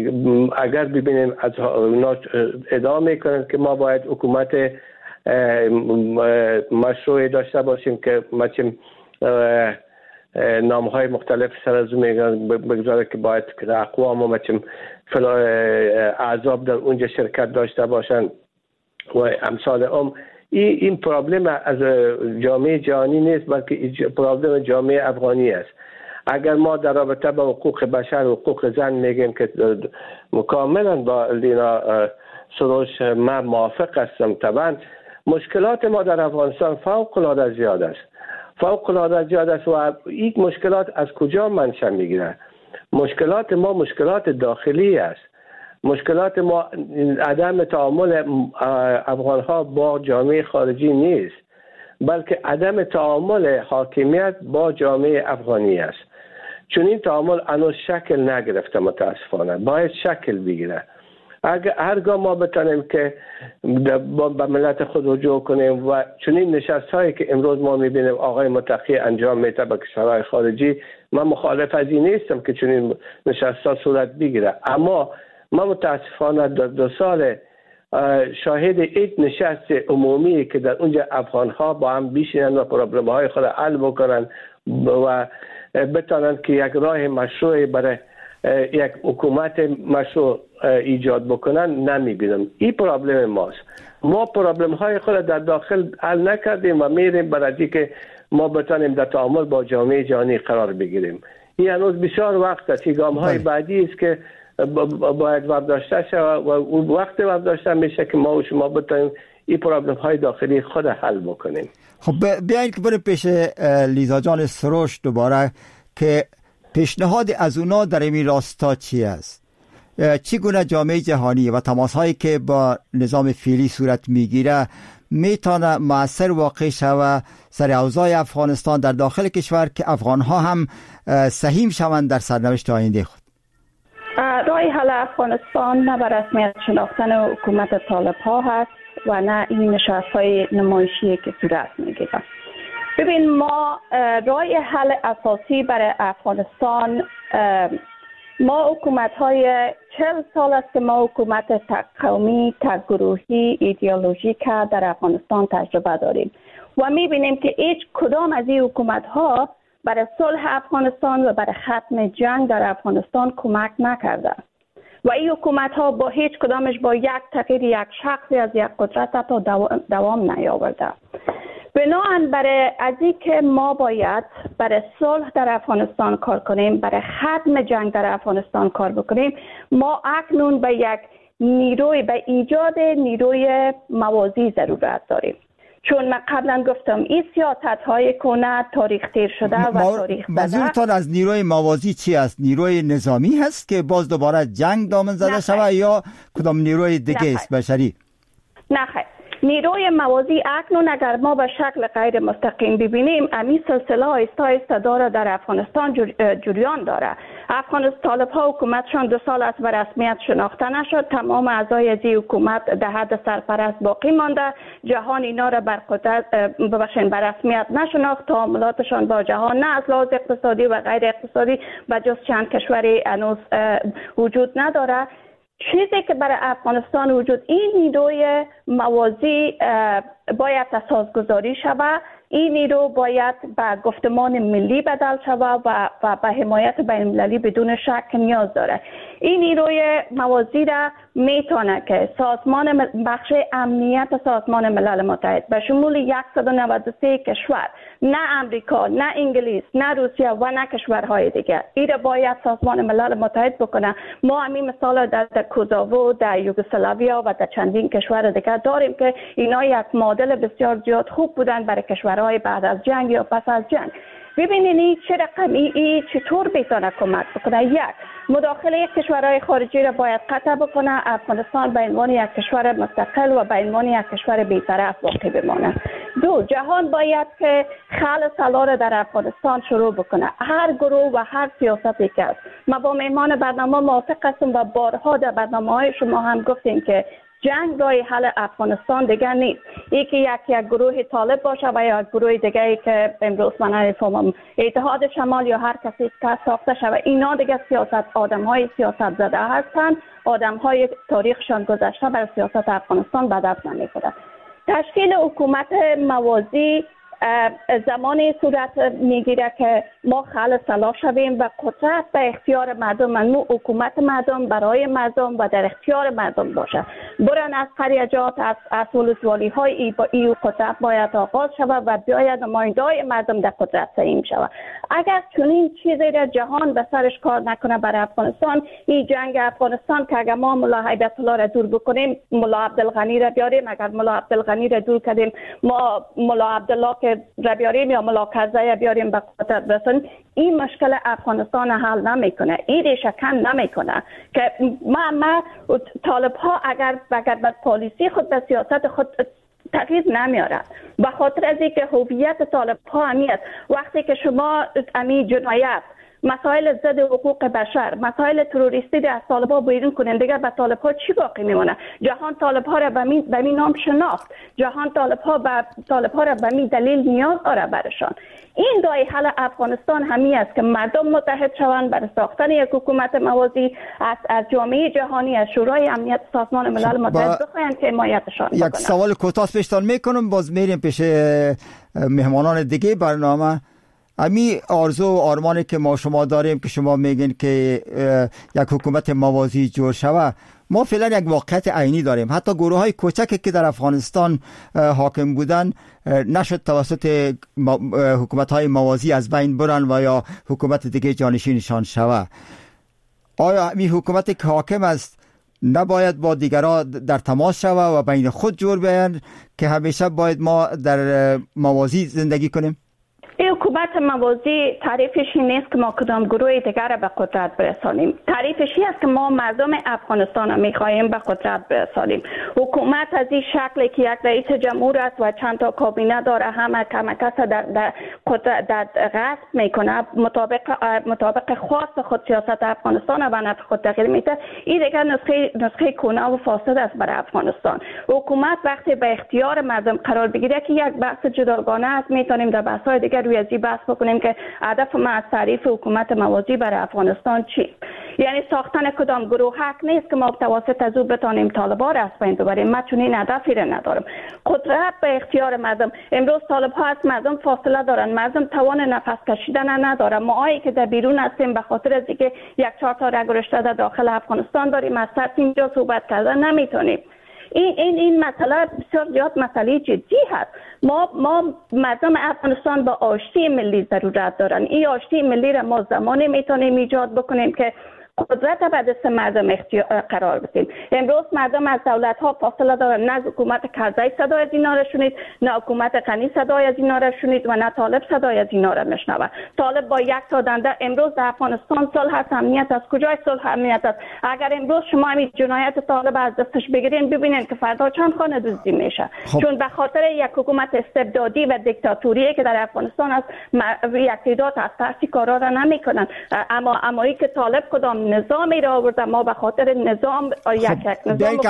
اگر ببینیم از اونا ادعا میکنن که ما باید حکومت مشروع داشته باشیم که مثلا نامهای مختلف سر از میگن بگذاره که باید اقوام و مثلا اعضاب در اونجا شرکت داشته باشن و امثال این پرابلم از جامعه جهانی نیست بلکه پرابلم جامعه افغانی است. اگر ما در رابطه با حقوق بشر و حقوق زن میگیم که مکملا با لینا سروش من موافق هستم، طبعا مشکلات ما در افغانستان فوق العاده زیاد است، فوق العاده زیاد است و این مشکلات از کجا منشأ میگیره؟ مشکلات ما مشکلات داخلی است. مشکلات ما عدم تعامل افغان ها با جامعه خارجی نیست، بلکه عدم تعامل حاکمیت با جامعه افغانی است. چون این تعامل هنوز شکل نگرفته، متاسفانه باید شکل بگیره. اگر هرگاه ما بتانیم که به ملت خود رجوع کنیم و چنین نشست هایی که امروز ما میبینیم آقای متقی انجام میده به کشورهای خارجی، من مخالف از این نیستم که چنین نشست ها صورت بگیره، اما ما متاسفانه در 2 سال شاهد این نشست عمومی که در اونجا افغان ها با هم بشینن و پرابلم های خود حل بکنن و بتانن که یک راه مشروعی برای یک حکومت مشروع ایجاد بکنن نمیبینم. این پرابلم ماست. ما پرابلم های خود در داخل حل نکردیم و میریم برای که ما بتانیم در تعامل با جامعه جهانی قرار بگیریم. این هنوز بسیار وقت است. گام های بعدی است که باید برداشته شود و وقت برداشته میشه که ما و شما بتانیم این پرابلم های داخلی خود حل بکنیم. خب بیایید که بریم پیش لیزا جان سروش دوباره که پیشنهاد از اونا در این راستا چی است؟ چگونه جامعه جهانی و تماس هایی که با نظام فعلی صورت میگیره میتونه مؤثر واقع شود سر اوضاع افغانستان در داخل کشور که افغان ها هم سهیم شوند در سرنوشت آینده خود؟ راه حل افغانستان نه به رسمیت شناختن حکومت طالب ها هست و نه این نشست های نمایشی که صورت میگیره. ببین، ما راه حل اساسی برای افغانستان، ما حکومت های 40 سال است که ما حکومت تک قومی، تک گروهی، ایدئولوژیک در افغانستان تجربه داریم و میبینیم که هیچ کدام از این حکومت ها برای صلح افغانستان و برای ختم جنگ در افغانستان کمک نکرده و این حکومت ها با هیچ کدامش با یک تغییر یک شخصی از یک قدرت تا دوام نیاورده. بنابراین برای ازی که ما باید برای صلح در افغانستان کار کنیم، برای ختم جنگ در افغانستان کار بکنیم، ما اکنون به یک نیروی، به ایجاد نیروی موازی ضرورت داریم. چون من قبلا گفتم این سیاست های کنه تاریخ تیر شده و تاریخ زده. منظورتان از نیروی موازی چی است؟ نیروی نظامی هست که باز دوباره جنگ دامن زده شود یا کدام نیروی دیگه است بشری؟ نه خیر. نیروی موازی اکنون اگر ما به شکل غیر مستقیم ببینیم، امی سلسله آیسته آیسته داره در افغانستان جریان داره. افغانستان طالب ها حکومتشان 2 سال است به رسمیت شناخته نشد. تمام اعضای از حکومت در حد سرپرست باقی مانده. جهان اینا را بر رسمیت نشناخت. تعاملاتشان با جهان نه از لحاظ اقتصادی و غیر اقتصادی به جز چند کشوری هنوز وجود نداره. چیزی که برای افغانستان وجود، این نیروی موازی باید اساسگذاری شود. این نیرو باید به گفتمان ملی بدل شود و به حمایت بین‌المللی بدون شک نیاز داره. این نیروی موازی را میتونه که سازمان بخش امنیت سازمان ملل متحد به شمول 193 کشور، نه امریکا، نه انگلیس، نه روسیه و نه کشورهای دیگه، این را باید سازمان ملل متحد بکنه. ما همین مثال در کوزاوو، در یوگسلاویا و در چندین کشور دیگه داریم که اینا یک مدل بسیار زیاد خوب بودن برای کشورهای بعد از جنگ یا پس از جنگ. ببینید چه رقمی چطور بتونه کمک بکنه. یک، مداخله کشورهای خارجی را باید قطع بکنه. افغانستان به عنوان یک کشور مستقل و به عنوان یک کشور بی‌طرف باقی بمانه. 2، جهان باید که خلع سلاح در افغانستان شروع بکنه. هر گروه و هر سیاستی که است. ما با میهمان برنامه موافق هستم و بارها در برنامه‌های شما هم گفتیم که جنگ راه حل افغانستان دیگر نیست. یکی یک گروه طالب باشه و یا گروه دیگری که امروز من نمی‌فهمم اتحاد شمال یا هر کسی که ساخته شود، اینا دیگه آدم‌های سیاست زده هستند. آدم‌های تاریخشان گذشته بر سیاست افغانستان به دست نمی‌خورد. تشکیل حکومت موازی زمانی صورت میگیره که ما خلع سلاح شویم و قدرت به اختیار مردم، حکومت مردم برای مردم و در اختیار مردم باشه. برن از خریجات، از ولسوالی های ای قدرت باید آغاز شود و بیاید نماینده‌های مردم در قدرت سهیم شود. اگر چنین چیزی را جهان به سرش کار نکنه برای افغانستان، این جنگ افغانستان که اگر ما ملا هیبت الله را دور بکنیم، ملا عبدالغنی را بیاریم، اگر ملا عبدالغنی را دور کردیم، ما ملا عبدالله که را بیاریم یا ملا کرزی بیاریم به قدرت برسونیم، این مشکل افغانستان حل نمیکنه، این ریشه کن نمیکنه. که ما طالب ها اگر به پالیسی خود، به سیاست خود تغییر نمیاره، به خاطر از اینکه هویت طالب ها همیست. وقتی که شما امی جنایت، مسائل ضد حقوق بشر، مسائل تروریستی از طالب ها بیرون کنین، دیگر به طالب ها چی باقی میمونه؟ جهان طالب ها را به می نام شناخت، جهان طالب ها را به می دلیل نیاز داره برشان. این راه حل افغانستان همی است که مردم متحد شوند برای ساختن یک حکومت موازی، از جامعه جهانی، از شورای امنیت سازمان ملل متحد بخواهند که حمایتشان بکنند. یک سوال کوتاه پیشتان میکنم، باز میریم پیش مهمانان دیگه برنامه. امی آرزو و آرمانی که ما شما داریم که شما میگین که یک حکومت موازی جور شوه، ما فعلا یک واقعیت عینی داریم. حتی گروه های کوچکی که در افغانستان حاکم بودن نشد توسط حکومت های موازی از بین برن و یا حکومت دیگه جانشینشان شوه. آیا این حکومتی که حاکم است نباید با دیگران در تماس شوه و بین خود جور بیان که همیشه باید ما در موازی زندگی کنیم؟ این حکومت موازی تعریفش نیست که ما کدام گروه دیگر به قدرت برسانیم. تعریفش است که ما مردم افغانستان را میخواهیم به قدرت برسانیم. حکومت از این شکلی که یک رئیس جمهور است و چند تا کابینه داره، همه کمکس در غصب میکنه، مطابق خاص خود سیاست افغانستان و نفع خود تغییر میده، این دیگر نسخه کونه و فاسد است برای افغانستان. حکومت وقتی به اختیار مردم قرار بگیره که یک بحث جداگانه است، میتونیم در بحث‌های دیگر روی ازی بحث بکنیم که هدف ما از تعریف حکومت موازی برای افغانستان چی؟ یعنی ساختن کدام گروه حق نیست که ما توسط از او بتانیم طالبان را از بین ببریم. ما چنین هدفی را ندارم. قدرت به اختیار مردم. امروز طالب ها از مردم فاصله دارن، مردم توان نفس کشیدن نداره. ما که در بیرون هستیم به خاطر از اینکه یک چهار تا رگ رشته در داخل افغانستان داریم، از سطح اینجا صحبت کردن نمیتونیم. این مسئله بسیار زیاد مسئله جدی هست. ما مردم افغانستان با آشتی ملی ضرورت دارن. این آشتی ملی را ما زمانی میتونیم ایجاد بکنیم که قدرت به دست مردم قرار بدیم. امروز مردم از دولت ها فاصله دارن. نه حکومت کرزی صدای از اینا را شنید، نه حکومت غنی صدای از اینا را شنید و نه طالب صدای از اینا را میشنوه. طالب با یک تا دنده امروز در افغانستان صلح هست، امنیت است. کجای صلح امنیت است؟ اگر امروز شما همین جنایت طالب از دستش بگیرین، ببینین که فردا چند خانه دزدی میشه. چون به خاطر یک حکومت استبدادی و دیکتاتوری که در افغانستان است، یک تعداد از ترسی کارا را نمیکنن. اما ای که طالب کدام نظامی را آورده، ما به خاطر نظام یک نظام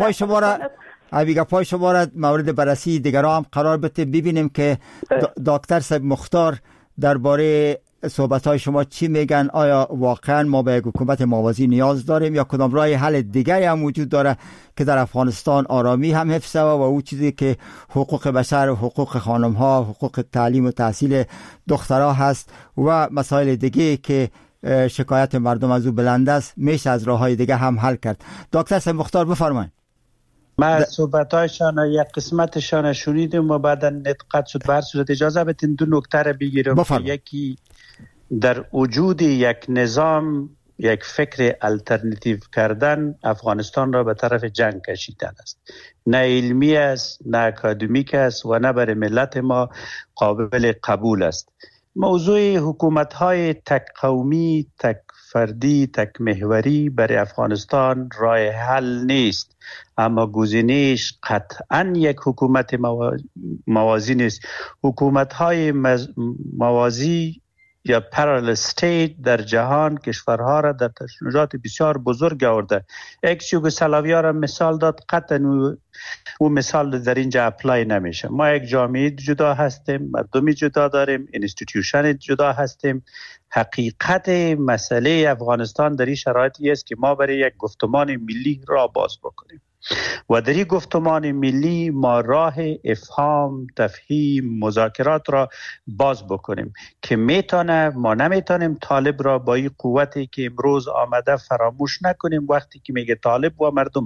پای شما را مورد بررسی دیگران هم قرار بده، ببینیم که دکتر صاحب مختار درباره صحبت‌های شما چی میگن. آیا واقعا ما به یک حکومت موازی نیاز داریم یا کدام راه حل دیگری هم وجود داره که در افغانستان آرامی هم حفظ شود و او چیزی که حقوق بشر، حقوق خانم‌ها، حقوق تعلیم و تحصیل دخترها هست و مسائل دیگه که شکایت مردم از او بلند است میشه از راه‌های دیگه هم حل کرد. دکتر صاحب مختار بفرمایید. من صحبت‌هایشان یک قسمتشان شنیدم و بعدا نتقد شد. به هر صورت اجازه بدین دو نکته را بگیرم. یکی در وجود یک نظام، یک فکر الटरनेटिव کردن افغانستان را به طرف جنگ کشیدن است. نه علمی است، نه اکادمیک است و نه برای ملت ما قابل قبول است. موضوع حکومت‌های تک قومی، تک فردی، تک محوری برای افغانستان راه حل نیست، اما گزینه‌اش قطعاً یک حکومت موازی نیست. حکومت‌های موازی یا پارالل استیت در جهان کشورها را در تشنجات بسیار بزرگ آورده. اکس یوگسلاویا را مثال داد، قطعا او مثال در اینجا اپلای نمیشه. ما یک جامعه جدا هستیم، مردمی جدا داریم، انستیتیوشن جدا هستیم. حقیقت مسئله افغانستان در این شرایطی است که ما برای یک گفتمان ملی را باز بکنیم و در این گفتمان ملی ما راه افهام، تفهیم، مذاکرات را باز بکنیم که ما نمیتونیم طالب را با این قوتی که امروز آمده فراموش نکنیم. وقتی که میگه طالب و مردم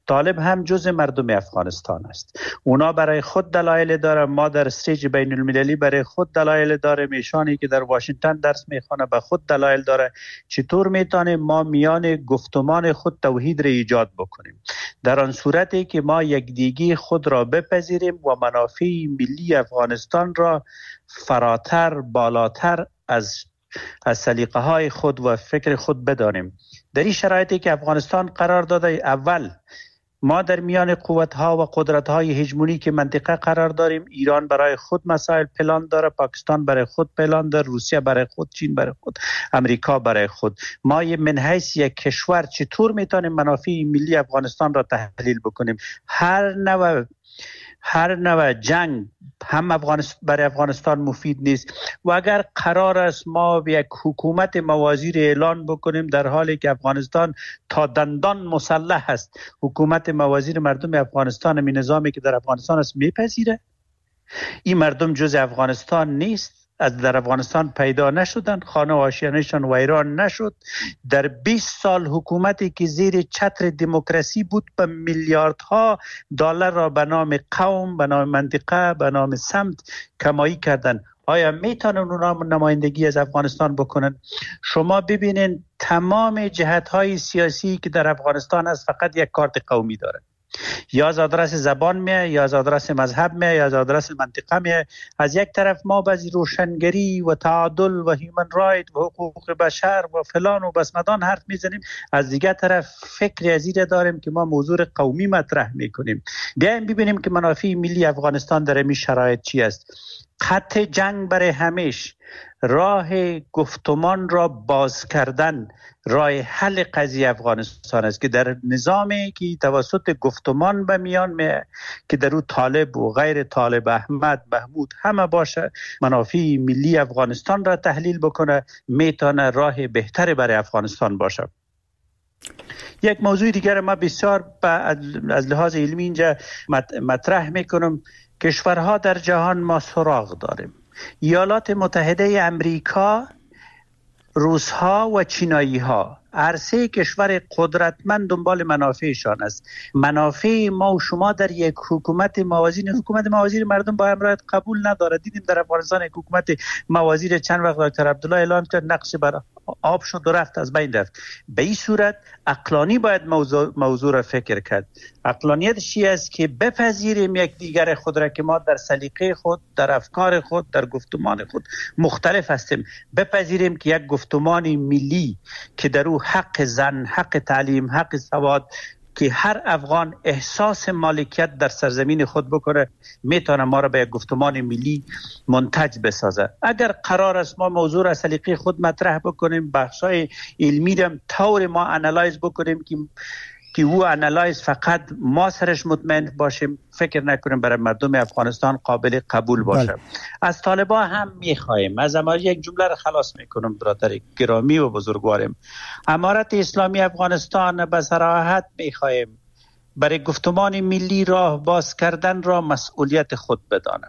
طالب هم جز مردم افغانستان است. اونا برای خود دلایل داره، ما در استیج بین المللی برای خود دلایل داره، ایشانی که در واشنگتن درس میخونه به خود دلایل داره. چطور میتونیم ما میان گفتمان خود توحید را ایجاد بکنیم؟ در آن صورتی که ما یکدیگی خود را بپذیریم و منافع ملی افغانستان را فراتر، بالاتر از سلیقه های خود و فکر خود بدانیم. در این شرایطی که افغانستان قرار داده، اول ما در میان قوت‌ها و قدرت‌های هژمونیک منطقه قرار داریم. ایران برای خود مسائل پلان داره، پاکستان برای خود پلان داره، روسیه برای خود، چین برای خود، امریکا برای خود. ما من حیث یک کشور چطور میتونیم منافع ملی افغانستان را تحلیل بکنیم؟ هر نوع جنگ هم برای افغانستان مفید نیست و اگر قرار است ما یک حکومت موازی اعلان بکنیم در حالی که افغانستان تا دندان مسلح است، حکومت موازی مردم افغانستان، می نظامی که در افغانستان است میپذیره؟ این مردم جز افغانستان نیست، در افغانستان پیدا نشدن، خانه و آشیانه‌شان ویران نشد. در 20 سال حکومتی که زیر چتر دموکراسی بود به میلیاردها دلار را به نام قوم، به نام منطقه، به نام سمت کمایی کردن. آیا میتونن اونا نمایندگی از افغانستان بکنن؟ شما ببینین تمام جهت‌های سیاسی که در افغانستان هست فقط یک کارت قومی داره. یا از آدرس زبان میه، یا از آدرس مذهب میه، یا از آدرس منطقه میه. از یک طرف ما بعضی روشنگری و تعادل و هیومن رایت و حقوق بشر و فلان و بسمدان حرف میزنیم، از دیگر طرف فکر ازیره داریم که ما موضوع قومی مطرح میکنیم. بیایم ببینیم که منافع ملی افغانستان در این شرایط چی است. خط جنگ برای همیشه، راه گفتمان را باز کردن، راه حل قضیه افغانستان است که در نظامی که توسط گفتمان به میان میه که در او طالب و غیر طالب، احمد، محمود همه باشه، منافع ملی افغانستان را تحلیل بکنه، میتونه راه بهتری برای افغانستان باشه. یک موضوع دیگر ما بسیار از لحاظ علمی اینجا مطرح میکنم. کشورها در جهان ما سراغ داریم. ایالات متحده امریکا، روس‌ها و چینایی‌ها، هر سه کشور قدرتمند دنبال منافعشان است. منافع ما و شما در یک حکومت موازی مردم با امرایت قبول نداره. دیدیم در افغانستان یک حکومت موازی چند وقت دکتر عبدالله اعلان کرد، نقش برای آب شد و رفت، از بین رفت. به این صورت عقلانی باید موضوع را فکر کرد. عقلانیت چی است؟ که بپذیریم یک دیگر خود را که ما در سلیقه خود، در افکار خود، در گفتمان خود مختلف هستیم. بپذیریم که یک گفتمان ملی که در او حق زن، حق تعلیم، حق سواد، که هر افغان احساس مالکیت در سرزمین خود بکنه، میتونه ما را به یک گفتمان ملی منتج بسازه. اگر قرار است ما موضوع را سلیقه خود مطرح بکنیم، بخشای علمی را طور ما انالایز بکنیم که او انالایز فقط ما سرش مطمئن باشیم، فکر نکنیم برای مردم افغانستان قابل قبول باشه. از طالبان هم میخواهیم، از امارت یک جمله را خلاص میکنم برادر گرامی و بزرگوارم، امارت اسلامی افغانستان به صراحت میخواهیم برای گفتمان ملی راه باز کردن را مسئولیت خود بدانه.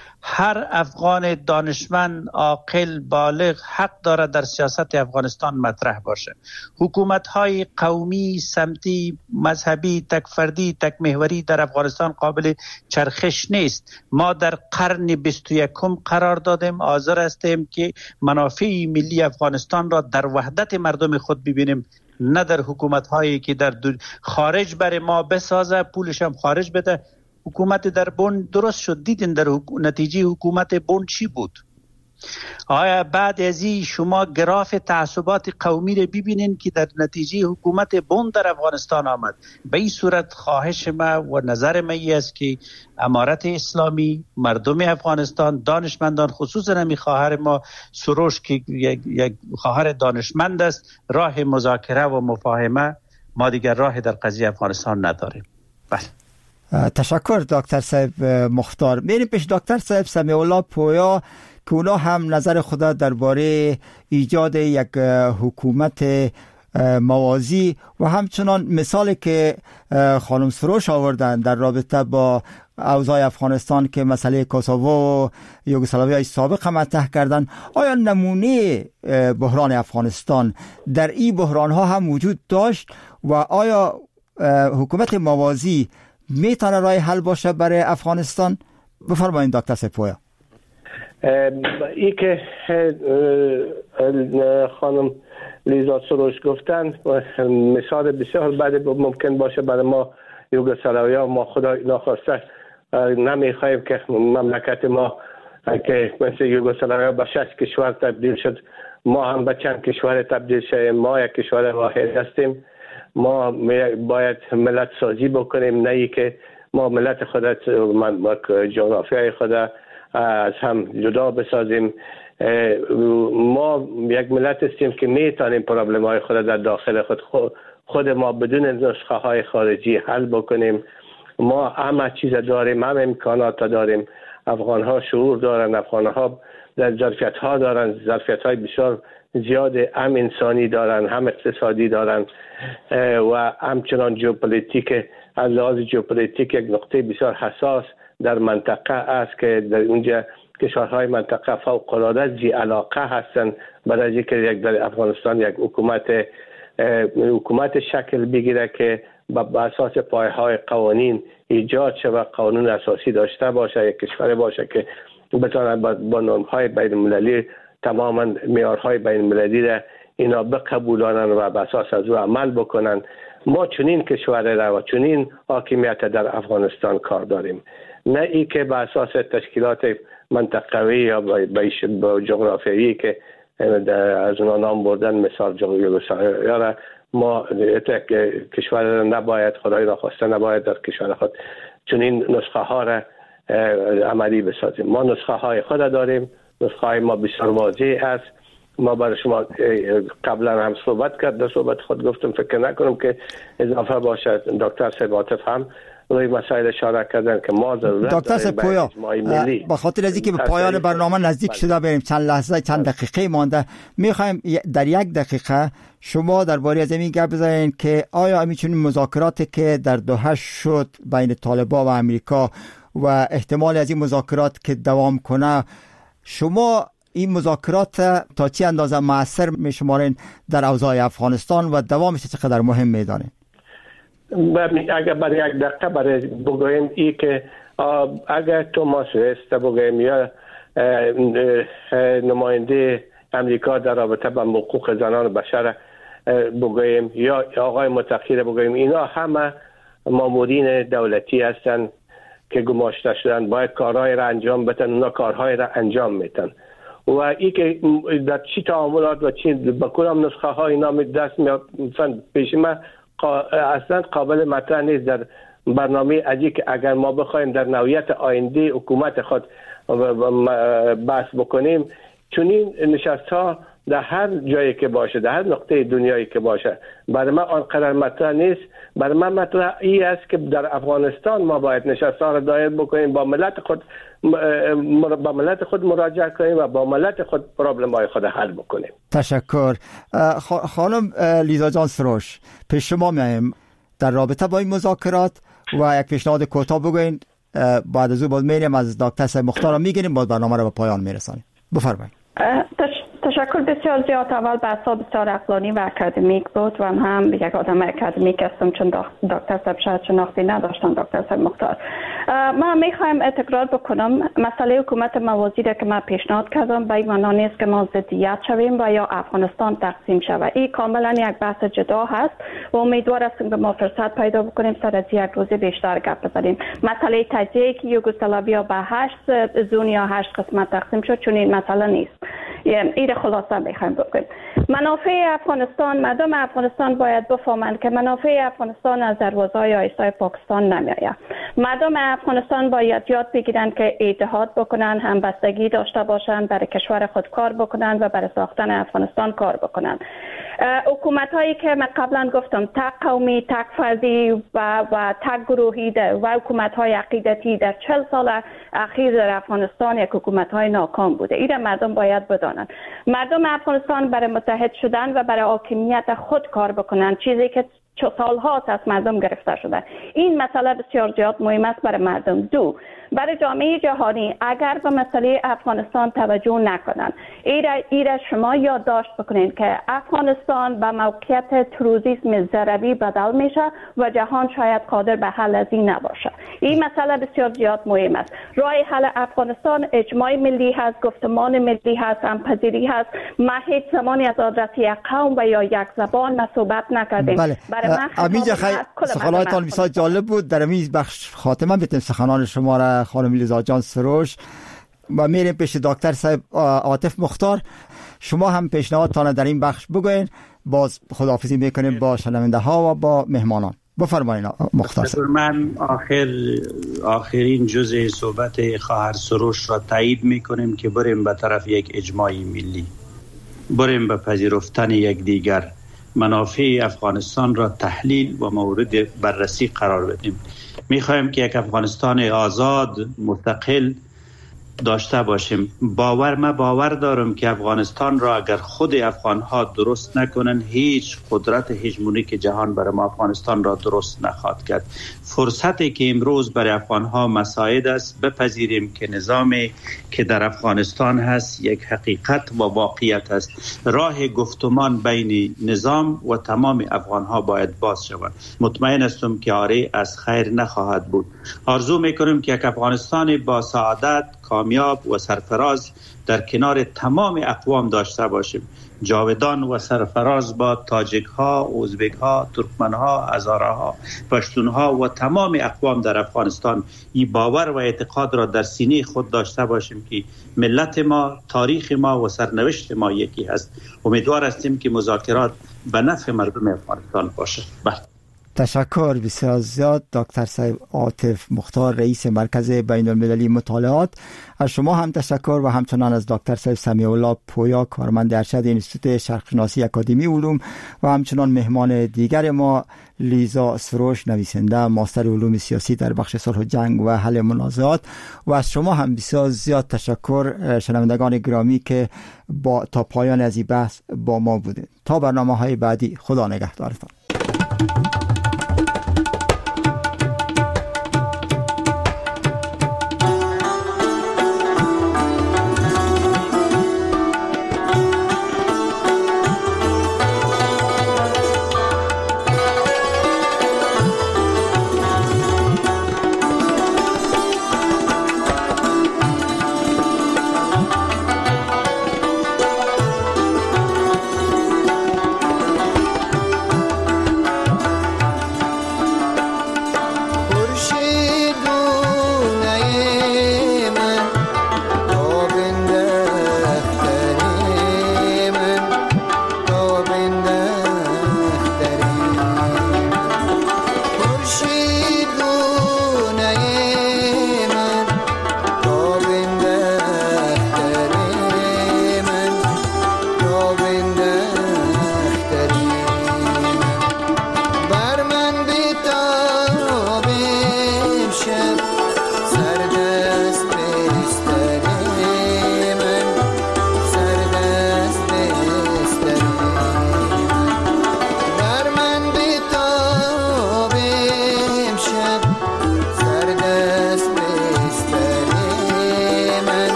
هر افغان دانشمند، عاقل، بالغ حق دارد در سیاست افغانستان مطرح باشه. حکومت‌های قومی، سمتی، مذهبی، تک فردی، تک محوری در افغانستان قابل چرخش نیست. ما در قرن 21 قرار دادیم، حاضر هستیم که منافع ملی افغانستان را در وحدت مردم خود ببینیم، نه در حکومت‌هایی که در خارج برای ما بسازه، پولش هم خارج بده. حکومت در بن درست شد، دیدین در نتیجه حکومت بن چی بود؟ آیا بعد از این شما گراف تعصبات قومی رو ببینین که در نتیجه حکومت بن در افغانستان آمد؟ به این صورت خواهش ما و نظر ما است که امارت اسلامی، مردم افغانستان، دانشمندان، خصوصا همی خواهر ما سروش که یک خواهر دانشمند است، راه مذاکره و مفاهمه، ما دیگر راه در قضیه افغانستان نداریم. بله. تشکر دکتر صاحب مختار. میریم پیش دکتر صاحب سمیع الله پویا که اونا هم نظر خود درباره ایجاد یک حکومت موازی و همچنان مثالی که خانم سروش آوردن در رابطه با اوضاع افغانستان که مسئله کوسوو و یوگسلاوی سابق مطرح کردن، آیا نمونه بحران افغانستان در این بحران ها هم وجود داشت و آیا حکومت موازی میتونه راه حل باشه برای افغانستان؟ بفرمایید دکتر سپویا. ای که خانم لیزا سروش گفتن مثال بسیار بعد ممکن باشه برای ما یوگسلاویا. ما خدا ناخواسته نمیخوایم که مملکت ما که مثل یوگسلاویا به 6 کشور تبدیل شد، ما هم به چند کشور تبدیل شدیم. ما یک کشور واحد هستیم. ما باید ملت سازی بکنیم، نه ای که ما ملت خود جغرافیای خود از هم جدا بسازیم. ما یک ملت هستیم که میتونیم پرابلم های خود در داخل خود ما بدون نسخه های خارجی حل بکنیم. ما همه چیز داریم، همه امکانات داریم. افغان ها شعور دارن، افغان ها ظرفیت ها دارن، ظرفیت های بسیار زیاد هم انسانی دارن، هم اقتصادی دارن و همچنان ژئوپلیتیک. از لحاظ ژئوپلیتیک یک نقطه بسیار حساس در منطقه است که در اونجا کشورهای منطقه فوق العاده ذی علاقه هستند برای اینکه در افغانستان یک حکومت شکل بگیره که با اساس پایه‌های قوانین ایجاد شود، قانون اساسی داشته باشه، یک کشور باشه که بتونه با نرم‌های بین‌المللی تماما معیارهای بین‌المللی را اینا بقبولانن و به اساس از او عمل بکنن. ما چنین کشور را و چنین حاکمیت در افغانستان کار داریم، نه ای که به اساس تشکیلات منطقوی یا با جغرافیایی که از اونا نام بردن، مثال یوگسلاویا را ما کشور را نباید، خدای را خواسته نباید در کشور خود چنین نسخه ها را عملی بسازیم. ما نسخه های خود داریم، نسخه های ما بسیار واضح است. ما برای شما قبلا هم صحبت کرد، در صحبت خود گفتم، فکر نکنم که اضافه باشه. دکتر سید عاطف هم روی مسائل اشاره کردن که ما ضرورت دکتر سپویا به خاطر از اینکه به پایان برنامه نزدیک شده بریم، چند لحظه چند دقیقه مانده، میخوایم در 1 دقیقه شما درباره از این گپ بزنین که آیا میتونیم مذاکراتی که در دوحه شد بین طالبان و امریکا و احتمال از این مذاکرات که دوام کنه، شما این مذاکرات تا چه اندازه مؤثر میشمارین در اوضاع افغانستان و دوامش چقدر مهم میدانین؟ اگر برای 1 دقیقه برای بگویم ای که اگر توماس وست بگویم یا نماینده امریکا در رابطه با حقوق زنان بشر بگویم یا آقای متقی بگویم، اینا همه مامورین دولتی هستند که گماشته شدن، باید کارهای را انجام بدن، اونا کارهای را انجام میدن و ای که در چی تعاملات و چی با کدام نسخه های اینا دست میاد پیش ما اصلا قابل مطرح نیست در برنامه ازی که اگر ما بخوایم در نوعیت آینده حکومت خود بحث بکنیم. چون این نشست ها در هر جایی که باشه، در هر نقطه دنیایی که باشه، برای من آنقدر مطرح نیست. برای من مطرح ای است که در افغانستان ما باید نشست ها را دایر بکنیم، با ملت خود مراجعه کنیم و با ملت خود پرابلم های خود حل بکنیم. تشکر. خانم لیزا جان سروش، پیش شما میایم در رابطه با این مذاکرات و یک پیشنهاد کوتاه بگوین، بعد از او باز میریم از دکتر سید مختار میگیریم، باز برنامه رو به پایان میرسانیم. بفرمایید. تشکر بسیار زیاد. اول بحثا بسیار عقلانی و اکادمیک بود و هم یک آدم اکادمیک هستم، چون دکتر صاحب شاید شناختی نداشتن دکتر صاحب مختار. من میخوایم تکرار بکنم مسئله حکومت موازی را که من پیشنهاد کردم به این معنا نیست که ما ضدیت شویم و یا افغانستان تقسیم شود. این کاملا یک بحث جدا هست و امیدوار هستم که ما فرصت پیدا بکنیم سر از یک روز بیشتر گپ بزنیم. مسئله تجزیه که یوگسلاویا به 8 زون یا 8 قسمت تقسیم شد، چون این مسئله نیست. این خلاصه میخوایم بکنیم. منافع افغانستان، مردم افغانستان باید بفهمند که منافع افغانستان از دروازه‌های آیسای پاکستان نمیآید. مردم افغانستان باید یاد بگیرند که اتحاد بکنن، همبستگی داشته باشند، برای کشور خود کار بکنن و برای ساختن افغانستان کار بکنن. حکومت هایی که من قبلا گفتم تک قومی، تک فردی و تک گروهی و حکومت های عقیدتی در 40 سال اخیر در افغانستان یک حکومت های ناکام بوده. این مردم باید بدانند. مردم افغانستان برای متحد شدن و برای حاکمیت خود کار بکنن، چیزی که چه سالهاست از مردم گرفته شده. این مسئله بسیار زیاد مهم است برای مردم. دو، برای جامعه جهانی اگر به مسئله افغانستان توجه نکنند، ایره شما یادداشت بکنید که افغانستان به موقعیت تروریسم ضربی بدل میشه و جهان شاید قادر به حل از این نباشه. این مسئله بسیار زیاد مهم است. راه حل افغانستان اجماع ملی هست، گفتمان ملی هست، همپذیری هست. ما هیچ زمانی از آدرس یک قوم و یا یک زبان ما صحبت نکردیم. بله. امیجا خیلی سخنانتان بسیار جالب بود. در این بخش خاتمه بتیم سخنان شما را خانم لیزا جان سروش و میریم پیش دکتر صاحب عاطف مختار. شما هم پیشنهادتان در این بخش بگوین، باز خداحافظی میکنیم با شنونده ها و با مهمانان. بفرمایید مختار صاحب. من آخرین جزء صحبت خواهر سروش را تایید میکنیم که بریم به طرف یک اجماع ملی، بریم به پذیرفتن یکدیگر، منافع افغانستان را تحلیل و مورد بررسی قرار بدیم. میخوایم که یک افغانستان آزاد مستقل داشته باشیم. باور دارم که افغانستان را اگر خود افغانها درست نکنن، هیچ قدرت هژمونیک جهان برای ما افغانستان را درست نخواهد کرد. فرصتی که امروز برای افغانها مساعد است، بپذیریم که نظامی که در افغانستان هست یک حقیقت و واقعیت است. راه گفتمان بین نظام و تمام افغانها باید باز شود. مطمئن هستم که آری از خیر نخواهد بود. آرزو میکنم که یک افغانستان با سعادت، کامیاب و سرفراز در کنار تمام اقوام داشته باشیم. جاودان و سرفراز با تاجیک ها، ازبک ها، ترکمن ها، هزاره ها، پشتون ها و تمام اقوام در افغانستان. این باور و اعتقاد را در سینه خود داشته باشیم که ملت ما، تاریخ ما و سرنوشت ما یکی هست. امیدوار هستیم که مذاکرات به نفع مردم افغانستان باشد. تشکر بسیار زیاد دکتر صاحب عاطف مختار، رئیس مرکز بین المللی مطالعات. از شما هم تشکر و همچنان از دکتر صاحب سمیع الله پویا، کارمند ارشد انستیتوت شرق شناسی اکادمی علوم و همچنان مهمان دیگر ما لیزا سروش، نویسنده، ماستر علوم سیاسی در بخش صلح و جنگ و حل منازعات. و از شما هم بسیار زیاد تشکر شنوندگان گرامی که تا پایان از این بحث با ما بودید. تا برنامه‌های بعدی، خدا نگهدارتان.